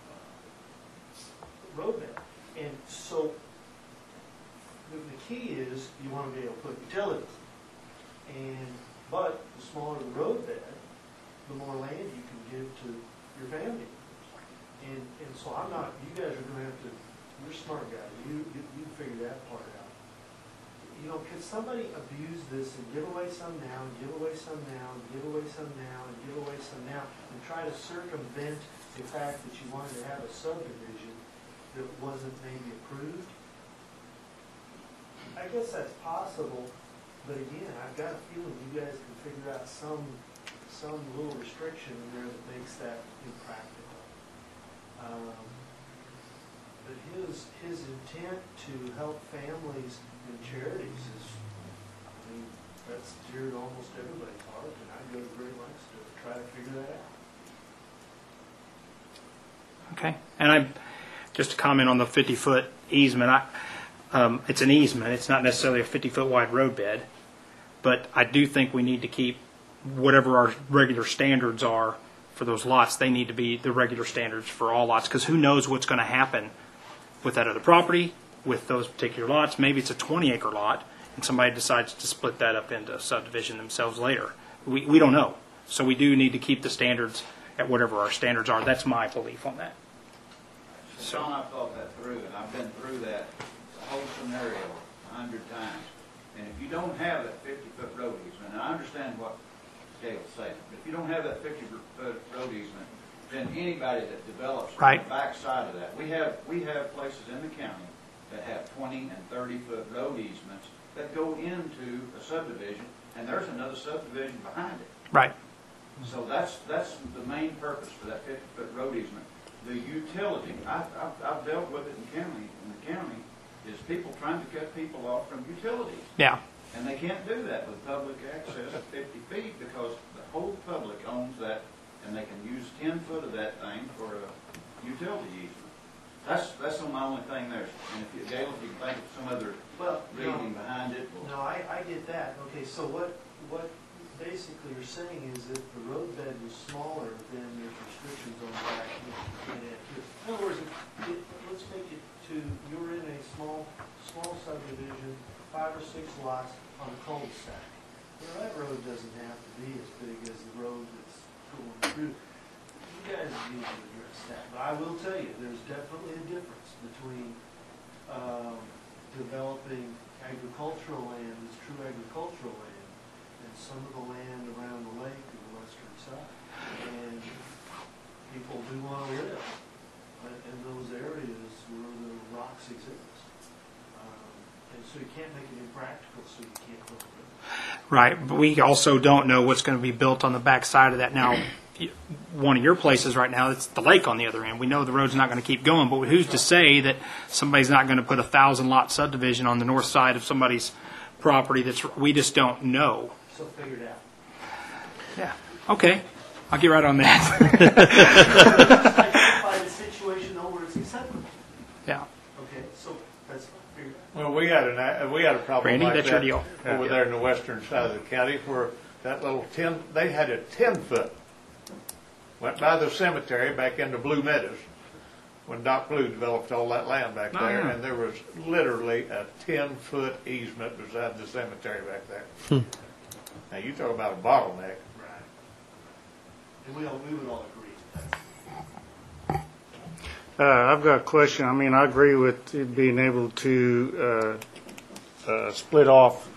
roadbed. And so, the, the key is you want to be able to put utilities. And, but the smaller the roadbed, the more land you can give to your family members. And, and so I'm not, you guys are going to have to, you're smart guys, you, you, you figure that part out. You know, can somebody abuse this and give away some now, and give away some now, and give away some now, and give away some now, and try to circumvent the fact that you wanted to have a subdivision that wasn't maybe approved? I guess that's possible, but again, I've got a feeling you guys can figure out some, some little restriction in there that makes that impractical. Um, but his, his intent to help families and charities is, I mean, that's dear to almost everybody's heart, and I'd go to great lengths to try to figure that out. Okay, and I, just to comment on the fifty foot easement, I, um, it's an easement, it's not necessarily a fifty foot wide roadbed, but I do think we need to keep whatever our regular standards are for those lots, they need to be the regular standards for all lots, because who knows what's going to happen with that other property, with those particular lots. Maybe it's a twenty acre lot, and somebody decides to split that up into subdivision themselves later. We, we don't know. So we do need to keep the standards at whatever our standards are. That's my belief on that. So Sean, I've thought that through, and I've been through that whole scenario a hundred times. And if you don't have that fifty foot road easement, and I understand what Gail's saying, but if you don't have that fifty foot road easement, then anybody that develops from Right. the back side of that, we have, we have places in the county that have twenty and thirty foot road easements that go into a subdivision, and there's another subdivision behind it. Right. So that's, that's the main purpose for that fifty foot road easement. The utility, I, I've, I've dealt with it in county, in the county, is people trying to cut people off from utilities. Yeah. And they can't do that with public access at fifty feet because the whole public owns that, and they can use ten foot of that thing for a utility easement. That's, that's my only thing there. And if you, Gail, if you can think of some other Well, no. reasoning behind it. we'll- No, I, I get that. Okay, so what, what basically you're saying is if the roadbed was smaller, then there's restrictions on the back. You can't add to it. In other words, it, it, let's make it to, you're in a small, small subdivision, five or six lots on a cul-de-sac. Well, that road doesn't have to be as big as the road that's going through. You guys need to address that. But I will tell you, there's definitely a difference between um, developing agricultural land as true agricultural land and some of the land around the lake to the western side. And people do want to live in those areas where the rocks exist. Um, and so you can't make it impractical, so you can't build it. Right, but we also don't know what's going to be built on the back side of that. Now, y- one of your places right now, it's the lake on the other end. We know the road's not going to keep going, but who's to say that somebody's not going to put a thousand lot subdivision on the north side of somebody's property? That's we just don't know. So figure it out. Yeah. Okay, I'll get right on that. Identify the situation though where it's acceptable. Yeah. Okay, so that's figured out. Well, we had an, we had a problem Randy, like that's your that deal. over Yeah. there in the western side of the county where that little ten, they had a ten foot. Went by the cemetery back into Blue Meadows when Doc Blue developed all that land back Oh, there. yeah. And there was literally a ten foot easement beside the cemetery back there. Now you talk about a bottleneck. Right. And we all, we would all agree. That's- Uh, I've got a question. I mean, I agree with it being able to uh, uh, split off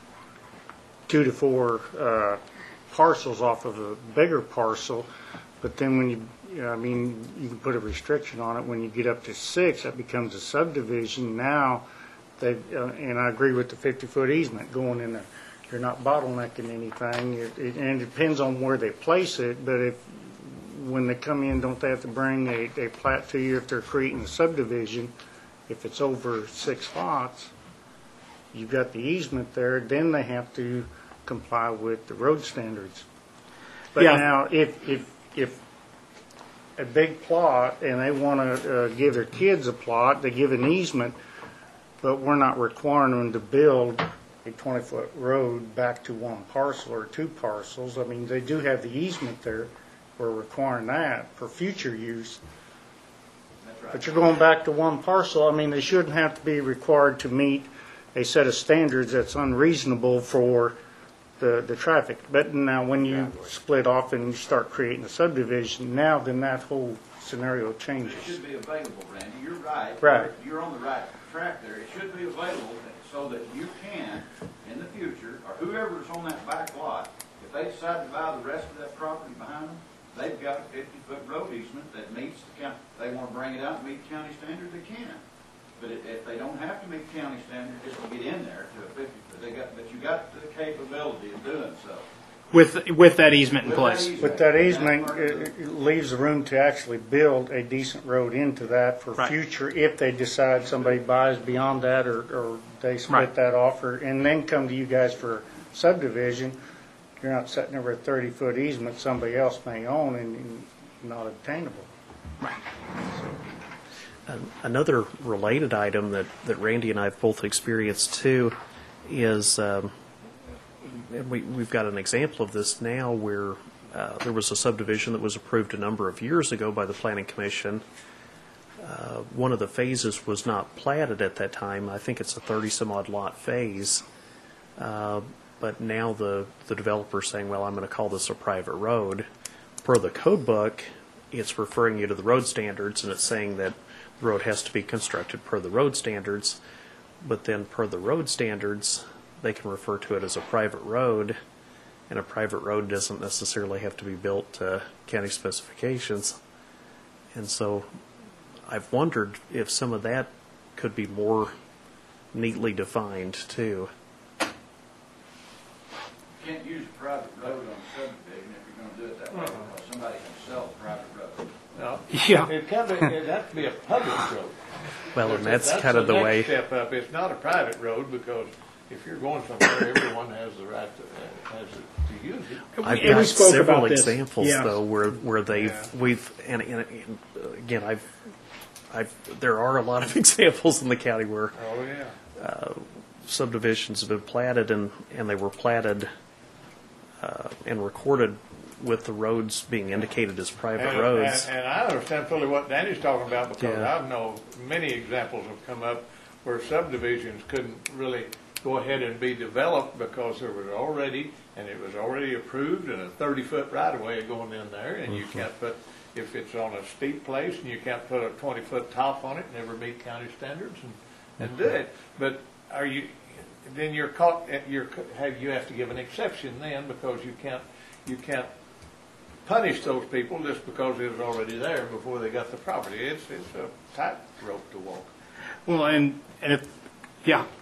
two to four uh, parcels off of a bigger parcel, but then when you, you know, I mean, you can put a restriction on it. When you get up to six, that becomes a subdivision. Now, they uh, and I agree with the fifty-foot easement going in there. You're not bottlenecking anything, it, it, and it depends on where they place it. But if when they come in, don't they have to bring a, a plat to you if they're creating a subdivision? If it's over six lots, you've got the easement there, then they have to comply with the road standards. But Yeah. now, if, if, if a big plot and they want to uh, give their kids a plot, they give an easement, but we're not requiring them to build a twenty-foot road back to one parcel or two parcels. I mean, they do have the easement there. We're requiring that for future use. That's right. But you're going back to one parcel. I mean, they shouldn't have to be required to meet a set of standards that's unreasonable for the, the traffic. But now when you split off and you start creating a subdivision, now then that whole scenario But changes. it should be available, Randy. You're right. Right. You're on the right track there. It should be available so that you can, in the future, or whoever's on that back lot, if they decide to buy the rest of that property behind them, they've got a fifty-foot road easement that meets the county. They want to bring it out and meet county standards, they can. But if, if they don't have to meet county standards, just to get in there to a fifty-foot, they got, but you got the capability of doing so. With with that easement in With that place. easement. With that That's easement, part of it the- it leaves the room to actually build a decent road into that for Right. future, if they decide somebody buys beyond that or, or they split Right. that off, or, and then come to you guys for subdivision. You're not setting over a thirty-foot easement somebody else may own and, and not obtainable. An- Another related item that, that Randy and I have both experienced too is, um, and we, we've got an example of this now where uh, there was a subdivision that was approved a number of years ago by the Planning Commission. Uh, one of the phases was not platted at that time. I think it's a thirty-some-odd lot phase. Uh, but now the, the developer's saying, well, I'm going to call this a private road. Per the code book, it's referring you to the road standards, and it's saying that the road has to be constructed per the road standards. But then per the road standards, they can refer to it as a private road, and a private road doesn't necessarily have to be built to county specifications. And so I've wondered if some of that could be more neatly defined too. You can't use a private road on a subdivision if you're gonna do it that way, because somebody can sell a private road. No. Yeah. It can be, it has to be a public road. Well, and that's kind of the next way. step up. It's not a private road because if you're going somewhere, everyone has the right to, uh, has to use it. I've And we got spoke several about this. examples Yeah. though where where they've Yeah. we've and, and, and again I've I've there are a lot of examples in the county where Oh, yeah. subdivisions have been platted and and they were platted uh, and recorded with the roads being indicated as private And, roads. and, and I understand fully what Danny's talking about because Yeah. I know many examples have come up where subdivisions couldn't really go ahead and be developed because there was already, and it was already approved and a thirty-foot right-of-way going in there, and you can't put, if it's on a steep place, and you can't put a twenty-foot top on it, never meet county standards and, and do it. But are you, then you're caught, you're, have, you have to give an exception then because you can't, you can't punish those people just because it was already there before they got the property. It's, it's a tightrope to walk. Well, and and if yeah, Let me,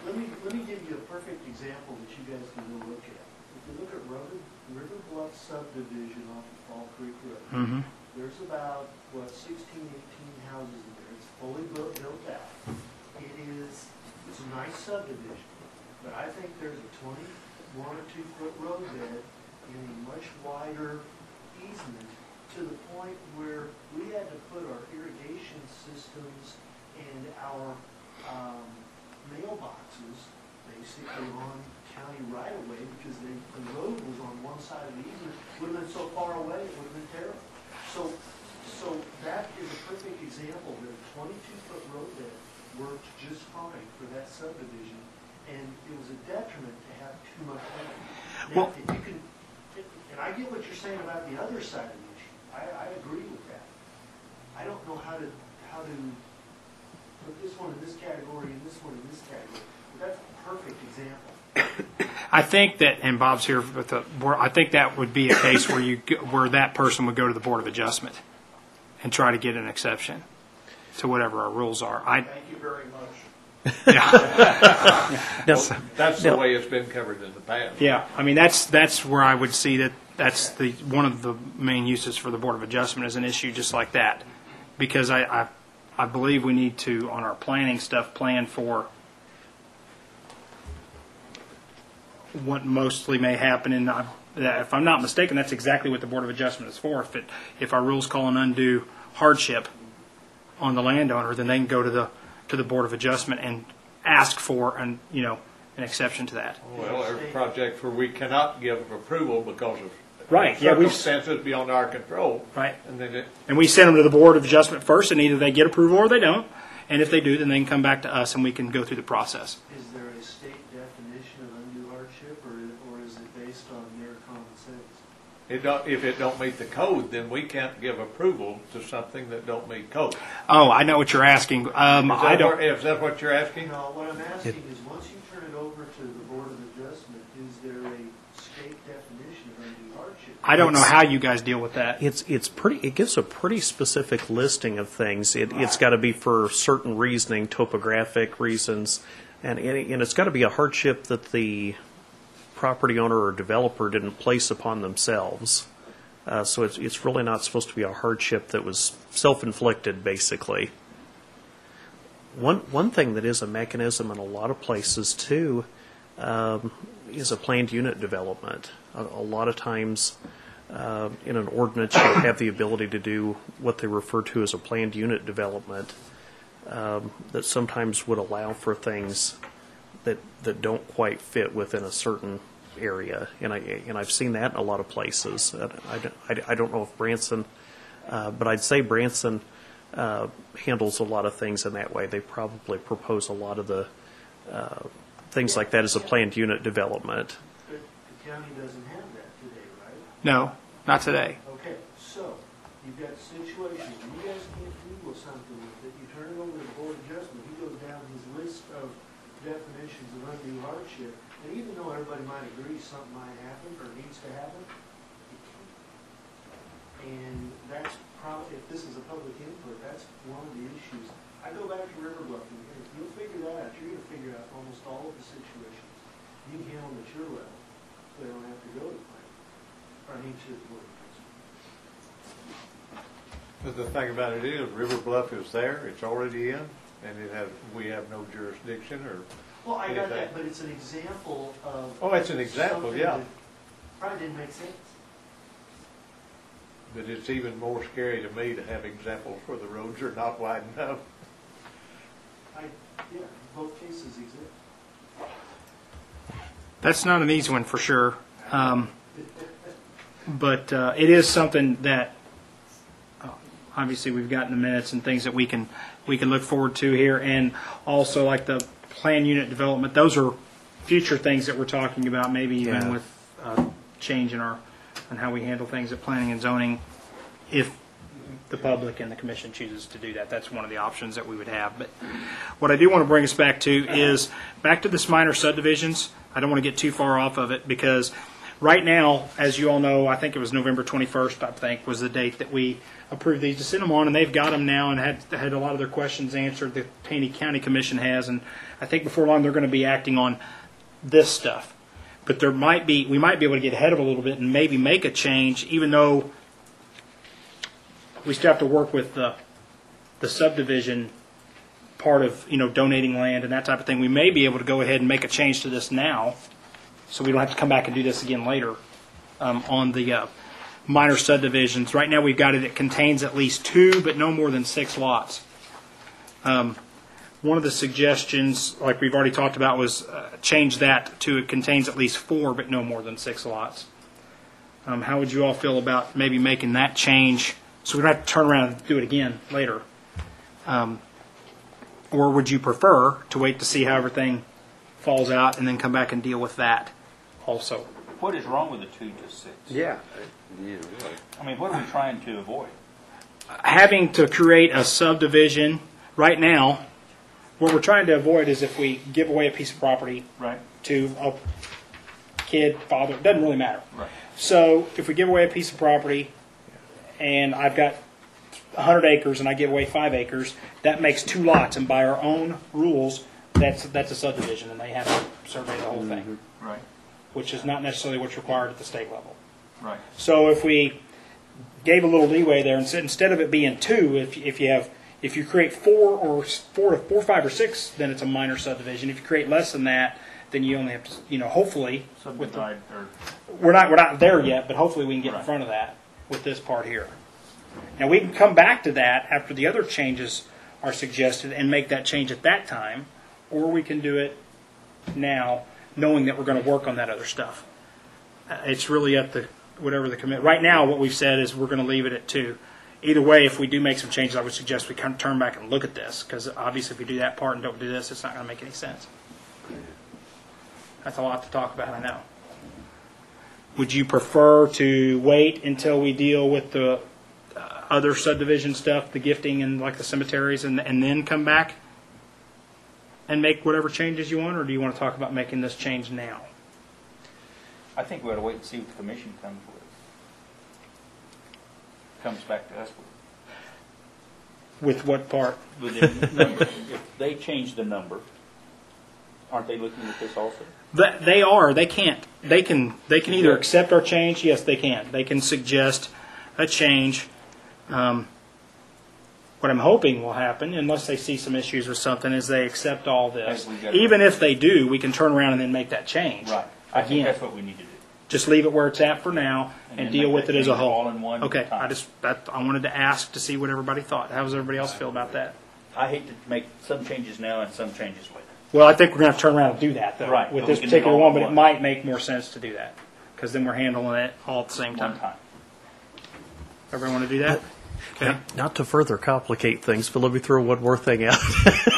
let me give you a perfect example that you guys can go look at. If you look at River, River Bluff subdivision off of Fall Creek Road, Mm-hmm. there's about, what, sixteen, eighteen houses in there. It's fully built, built out. It is, it's a nice subdivision, but I think there's a twenty-one or two foot road bed in a much wider easement to the point where we had to put our irrigation systems and our um, mailboxes basically on county right of way because they, the road was on one side of the easement. Would have been so far away, it would have been terrible. So, so that is a perfect example that a twenty-two foot road bed worked just fine for that subdivision, and it was a detriment to have too much land. Now, Well- if you can, and I get what you're saying about the other side of the issue. I, I agree with that. I don't know how to, how to put this one in this category and this one in this category. But that's a perfect example. I think that, and Bob's here with the board, I think that would be a case where you, go- where that person would go to the Board of Adjustment and try to get an exception to whatever our rules are. I, Thank you very much. yeah. Yes. That's the way it's been covered in the past. Yeah, I mean, that's, that's where I would see that, that's the, one of the main uses for the Board of Adjustment is an issue just like that. Because I, I, I believe we need to, on our planning stuff, plan for what mostly may happen, and I- that if I'm not mistaken, that's exactly what the Board of Adjustment is for. If it, if our rules call an undue hardship on the landowner, then they can go to the, to the Board of Adjustment and ask for an, you know, an exception to that. Well, there's projects where we cannot give approval because of Right, yeah, we've- circumstances beyond our control. Right. And then it, And we send them to the Board of Adjustment first, and either they get approval or they don't. And if they do, then they can come back to us and we can go through the process. Is there a state definition of undue hardship, or, or is it based on mere common sense? it don't, if it don't meet the code, then we can't give approval to something that don't meet code. Oh, I know what you're asking. Um, Is I that don't. what- Is that what you're asking? No, what I'm asking is, once you turn it over to the Board of Adjustment, is there a state definition of undue hardship? I don't know how you guys deal with that. It's it's pretty. It gives a pretty specific listing of things. It, it's got to be for certain reasoning, topographic reasons, and and and it's got to be a hardship that the property owner or developer didn't place upon themselves. Uh, so it's it's really not supposed to be a hardship that was self-inflicted, basically. One one thing that is a mechanism in a lot of places too um, is a planned unit development. A, a lot of times uh, in an ordinance you have the ability to do what they refer to as a planned unit development um, that sometimes would allow for things that that don't quite fit within a certain area, and I and I've seen that in a lot of places. I, I, I don't know if Branson, uh, but I'd say Branson uh, handles a lot of things in that way. They probably propose a lot of the uh, things like that as a planned unit development. But the county doesn't have that today, right? No, not today. Okay, so, you've got situations, when you guys can't Google something with it, you turn it over to the Board of Adjustment, he goes down his list of definitions of undue hardship, and even though everybody might agree something might happen or needs to happen, it can't. And that's probably, if this is a public input, that's one of the issues. I go back to River Bluff, and if you'll figure that out, you're gonna figure out almost all of the situations. You can handle them at your level, so they don't have to go to planning, or I mean to the Board of Adjustment. But the thing about it is, River Bluff is there, it's already in, and it has, we have no jurisdiction or, Well, I got anything. that, but it's an example of. Oh, it's an example, something yeah. that Probably didn't make sense. but it's even more scary to me to have examples where the roads are not wide enough. I, yeah, both cases exist. That's not an easy one for sure. Um, but uh, it is something that uh, obviously we've gotten the minutes and things that we can we can look forward to here, and also like the plan unit development. Those are future things that we're talking about, maybe even Yeah. with uh, change in our on how we handle things at planning and zoning, if the public and the commission chooses to do that. That's one of the options that we would have. But what I do want to bring us back to is back to this minor subdivisions. I don't want to get too far off of it because right now, as you all know, I think it was November twenty-first, I think, was the date that we approved these to send them on, and they've got them now and had had a lot of their questions answered. The Taney County Commission has, and I think before long they're going to be acting on this stuff. But there might be, we might be able to get ahead of it a little bit and maybe make a change, even though we still have to work with the the subdivision part of, you know, donating land and that type of thing. We may be able to go ahead and make a change to this now, so we don't have to come back and do this again later um, on the uh, minor subdivisions. Right now we've got it, it contains at least two, but no more than six lots. Um, one of the suggestions, like we've already talked about, was uh, change that to it contains at least four, but no more than six lots. Um, how would you all feel about maybe making that change so we don't have to turn around and do it again later? Um, or would you prefer to wait to see how everything falls out and then come back and deal with that also? What is wrong with the two to six? Yeah. Yeah, really. I mean, what are we trying to avoid? Having to create a subdivision right now, what we're trying to avoid is if we give away a piece of property Right. to a kid, father, it doesn't really matter. Right. So if we give away a piece of property and I've got one hundred acres and I give away five acres, that makes two lots, and by our own rules, that's that's a subdivision, and they have to survey the whole thing, Right. which is not necessarily what's required at the state level. Right. So if we gave a little leeway there and said instead of it being two, if if you have if you create four or four to four, five or six, then it's a minor subdivision. If you create less than that, then you only have to, you know, hopefully, with the, Subdivide or we're not we're not there yet, but hopefully we can get in Right. front of that with this part here. Now we can come back to that after the other changes are suggested and make that change at that time, or we can do it now, knowing that we're going to work on that other stuff. Uh, It's really up to whatever the commit. Right now, what we've said is we're going to leave it at two. Either way, if we do make some changes, I would suggest we kind of turn back and look at this, because obviously if we do that part and don't do this, it's not going to make any sense. That's a lot to talk about, I know. Would you prefer to wait until we deal with the uh, other subdivision stuff, the gifting and like the cemeteries, and, and then come back and make whatever changes you want, or do you want to talk about making this change now? I think we ought to wait and see what the commission comes with. Comes back to us with. With what part? With their number. If they change the number, aren't they looking at this also? Th- They are. They can't. They can. They can either accept our change. Yes, they can. They can suggest a change. Um, what I'm hoping will happen, unless they see some issues with something, is they accept all this. As we go. Even if they do, we can turn around and then make that change. Right. I think Again, that's what we need to do. just leave it where it's at for now And and then deal make with that it as a change whole. all in one Okay. time. I just that I wanted to ask to see what everybody thought. How does everybody else feel about that? I hate to make some changes now and some changes later. Well, I think we're going to have to turn around and do that, though, Right, with but this we can do it particular all one, at but it once. might make more sense to do that, because then we're handling it all at the same One time. time. Everybody want to do that? Okay. Not, not to further complicate things, but let me throw one more thing out.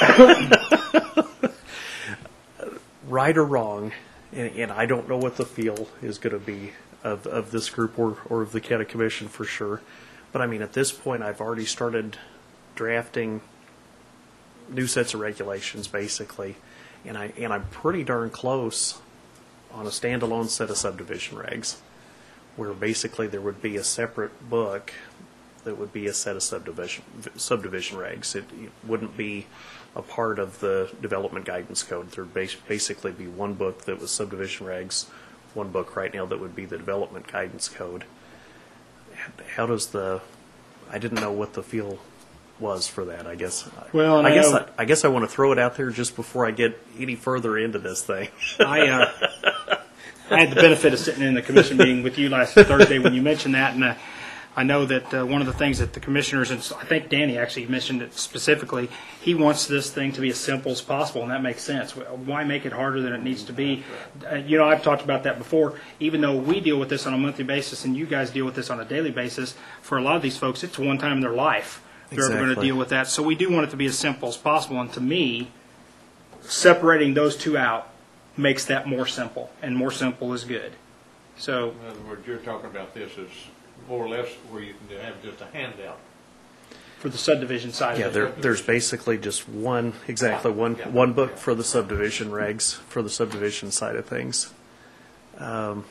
Right or wrong, and, and I don't know what the feel is going to be of, of this group or, or of the county commission for sure. But I mean, at this point, I've already started drafting new sets of regulations, basically, and I and I'm pretty darn close on a standalone set of subdivision regs, where basically there would be a separate book that would be a set of subdivision subdivision regs. It, it wouldn't be a part of the development guidance code. There would bas- basically be one book that was subdivision regs, one book right now that would be the development guidance code. How does the? I didn't know what the feel was for that. I guess. Well, and I I guess know- I, I guess I want to throw it out there just before I get any further into this thing. I uh, I had the benefit of sitting in the commission meeting with you last Thursday when you mentioned that, and uh, I know that uh, one of the things that the commissioners, and I think Danny actually mentioned it specifically, he wants this thing to be as simple as possible, and that makes sense. Why make it harder than it needs to be? Uh, you know, I've talked about that before. Even though we deal with this on a monthly basis and you guys deal with this on a daily basis, for a lot of these folks, it's one time in their life they're ever going to Exactly. deal with that. So we do want it to be as simple as possible, and to me, separating those two out makes that more simple, and more simple is good. So In other words, you're talking about this as more or less where you can have just a handout. for the subdivision side Yeah, of it. there, there's basically just one, exactly one, Yeah. one book for the subdivision regs, for the subdivision side of things. Um,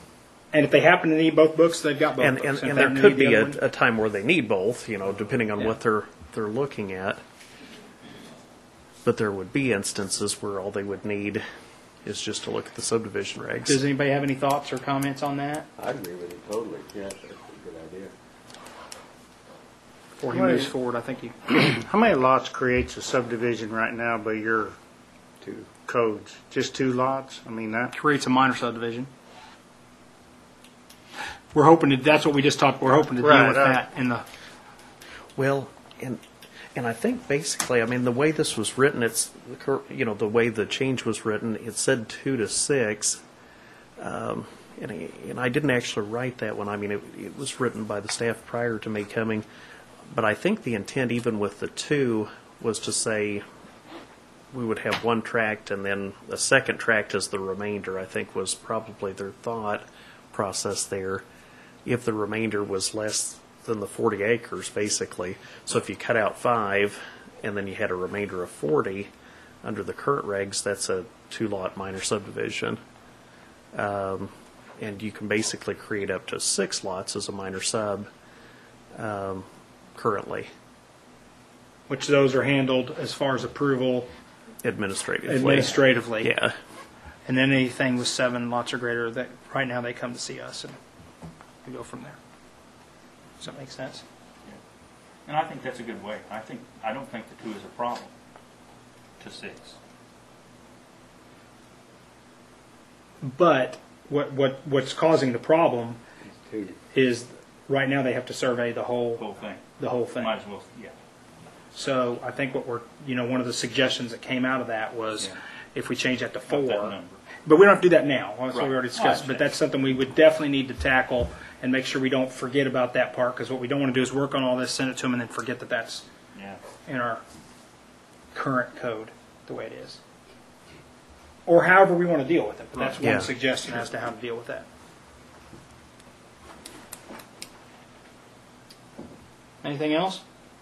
And if they happen to need both books, they've got both And, books. and, If and they there happen to could need be the a, other one- a time where they need both, you know, depending on Yeah. what they're, they're looking at. But there would be instances where all they would need is just to look at the subdivision regs. Does anybody have any thoughts or comments on that I agree with you totally. Yes, that's a good idea. before he Well, moves yeah. forward? I think you. How many lots creates a subdivision right now by your Two. codes? Just two lots? I mean, that, creates a minor subdivision. We're hoping to, that's what we just talked, we're hoping to deal Right, with I- that in the, Well, and and I think basically, I mean, the way this was written, it's the cur- you know the way the change was written, it said two to six, um, and I, and I didn't actually write that one. I mean, it, it was written by the staff prior to me coming, but I think the intent, even with the two, was to say we would have one tract and then a second tract as the remainder. I think was probably their thought process there. If the remainder was less than the forty acres, basically. So if you cut out five and then you had a remainder of forty, under the current regs, that's a two-lot minor subdivision. Um, and you can basically create up to six lots as a minor sub um, currently, which those are handled as far as approval administratively. administratively. Yeah. And then anything with seven lots or greater, that, right now they come to see us and we go from there. Does that make sense? And I think that's a good way. I think, I don't think the two is a problem to six. But what, what, what's causing the problem Two. is, right now they have to survey the whole, Whole thing. the whole thing. Might as well, yeah. So I think what we're, you know, one of the suggestions that came out of that was Yeah. if we change that to Up four. that number. But we don't have to do that now. That's what Right. we already Oh, I discussed. But understand. that's something we would definitely need to tackle and make sure we don't forget about that part, because what we don't want to do is work on all this, send it to them, and then forget that that's Yeah. in our current code the way it is. Or however we want to deal with it. But that's one Yeah. suggestion as to how to deal with that. Anything else?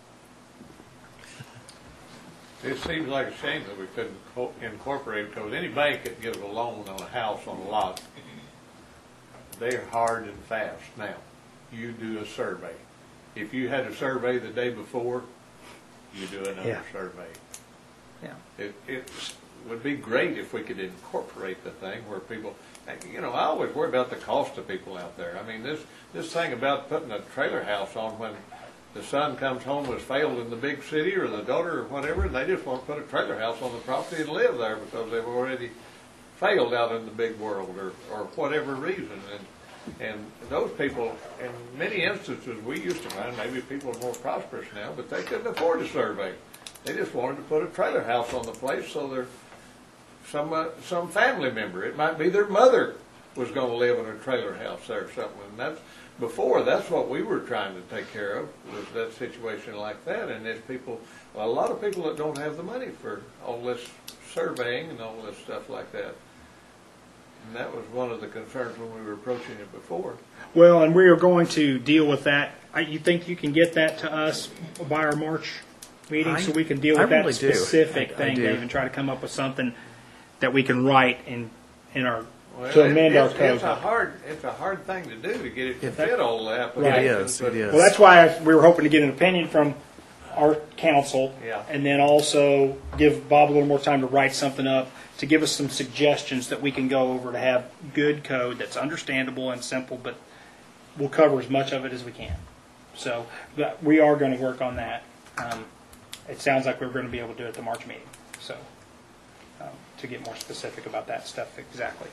It seems like a shame that we couldn't co- incorporate, because any bank that gives a loan on a house on a lot, they're hard and fast now. You do a survey. If you had a survey the day before, you do another Yeah. survey. Yeah. It, it would be great if we could incorporate the thing where people, you know, I always worry about the cost of people out there. I mean, this, this thing about putting a trailer house on when the son comes home has failed in the big city, or the daughter or whatever, and they just want to put a trailer house on the property and live there because they've already failed out in the big world, or, or whatever reason. And and those people, in many instances, we used to find, maybe people are more prosperous now, but they couldn't afford a survey. They just wanted to put a trailer house on the place so their some uh, some family member, it might be their mother, was going to live in a trailer house there or something. And that's before. That's what we were trying to take care of, was that situation like that. And there's people, well, a lot of people that don't have the money for all this surveying and all this stuff like that. And that was one of the concerns when we were approaching it before. Well, and we are going to deal with that. I, you think you can get that to us by our March meeting, I- so we can deal I with that really do. specific I- I thing, do. Dave, and try to come up with something that we can write in in our Well, to amend it- our it's, code. it's a hard, it's a hard thing to do to get it to It- fit all the It applications. is, but- it is. Well, that's why I, we were hoping to get an opinion from our council, Yeah. and then also give Bob a little more time to write something up to give us some suggestions that we can go over to have good code that's understandable and simple, but we'll cover as much of it as we can. So but we are going to work on that. Um, it sounds like we're going to be able to do it at the March meeting. So um, to get more specific about that stuff exactly.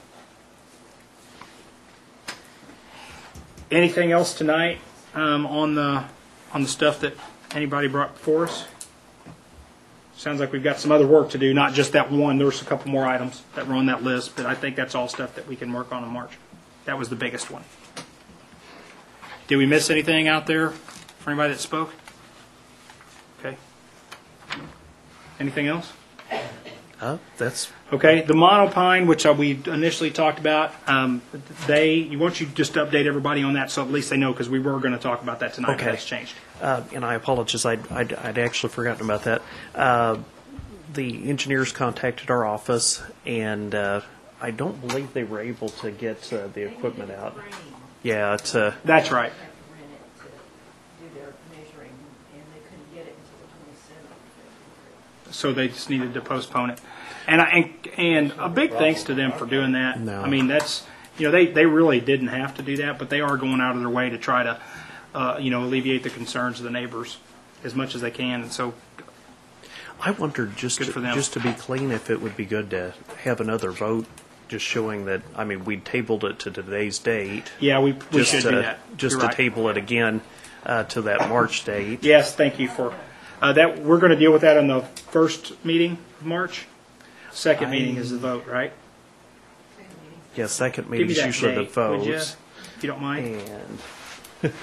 Anything else tonight um, on the on the stuff that anybody brought before us? Sounds like we've got some other work to do, not just that one. There's a couple more items that were on that list, but I think that's all stuff that we can work on in March. That was the biggest one. Did we miss anything out there for anybody that spoke? Okay. Anything else? Uh, that's Okay, the monopine, which uh, we initially talked about, um, they, you want you just to update everybody on that so at least they know, because we were going to talk about that tonight, but Okay. that's changed. Uh, and I apologize, I'd, I'd, I'd actually forgotten about that. Uh, the engineers contacted our office, and uh, I don't believe they were able to get uh, the equipment out. Yeah, it's uh, That's right. Had to rent it to do their measuring, and they couldn't get it until the twenty-seventh of February. So they just needed to postpone it. And I, and, and a big thanks to them for doing that. No. I mean, that's, you know, they, they really didn't have to do that, but they are going out of their way to try to, uh, you know, alleviate the concerns of the neighbors as much as they can. And so, I wondered just Good to, for them. just to be clean if it would be good to have another vote, just showing that. I mean, we tabled it to today's date. yeah, we, we just should to, do that. Just You're to right. table it again uh, to that March date. Yes, thank you for uh, that. We're going to deal with that in the first meeting of March. Second I- meeting is the vote, right? Yeah, second Give me meeting is that usually date, the would ya, votes. if you don't mind. And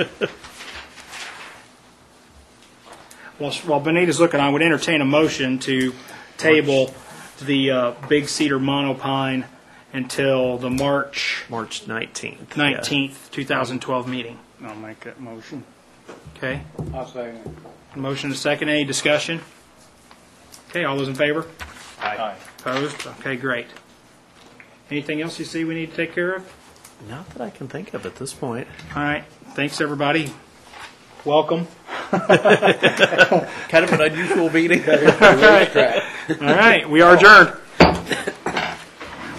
While, while Benita's looking, I would entertain a motion to table the uh, Big Cedar monopine until the March March nineteenth. nineteenth, twenty twelve meeting. I'll make that motion. Okay? I'll say it. Motion to second. Any discussion? Okay, all those in favor? Aye. Opposed? Okay, great. Anything else you see we need to take care of? Not that I can think of at this point. All right. Thanks, everybody. Welcome. Kind of an unusual meeting. All right. We are adjourned.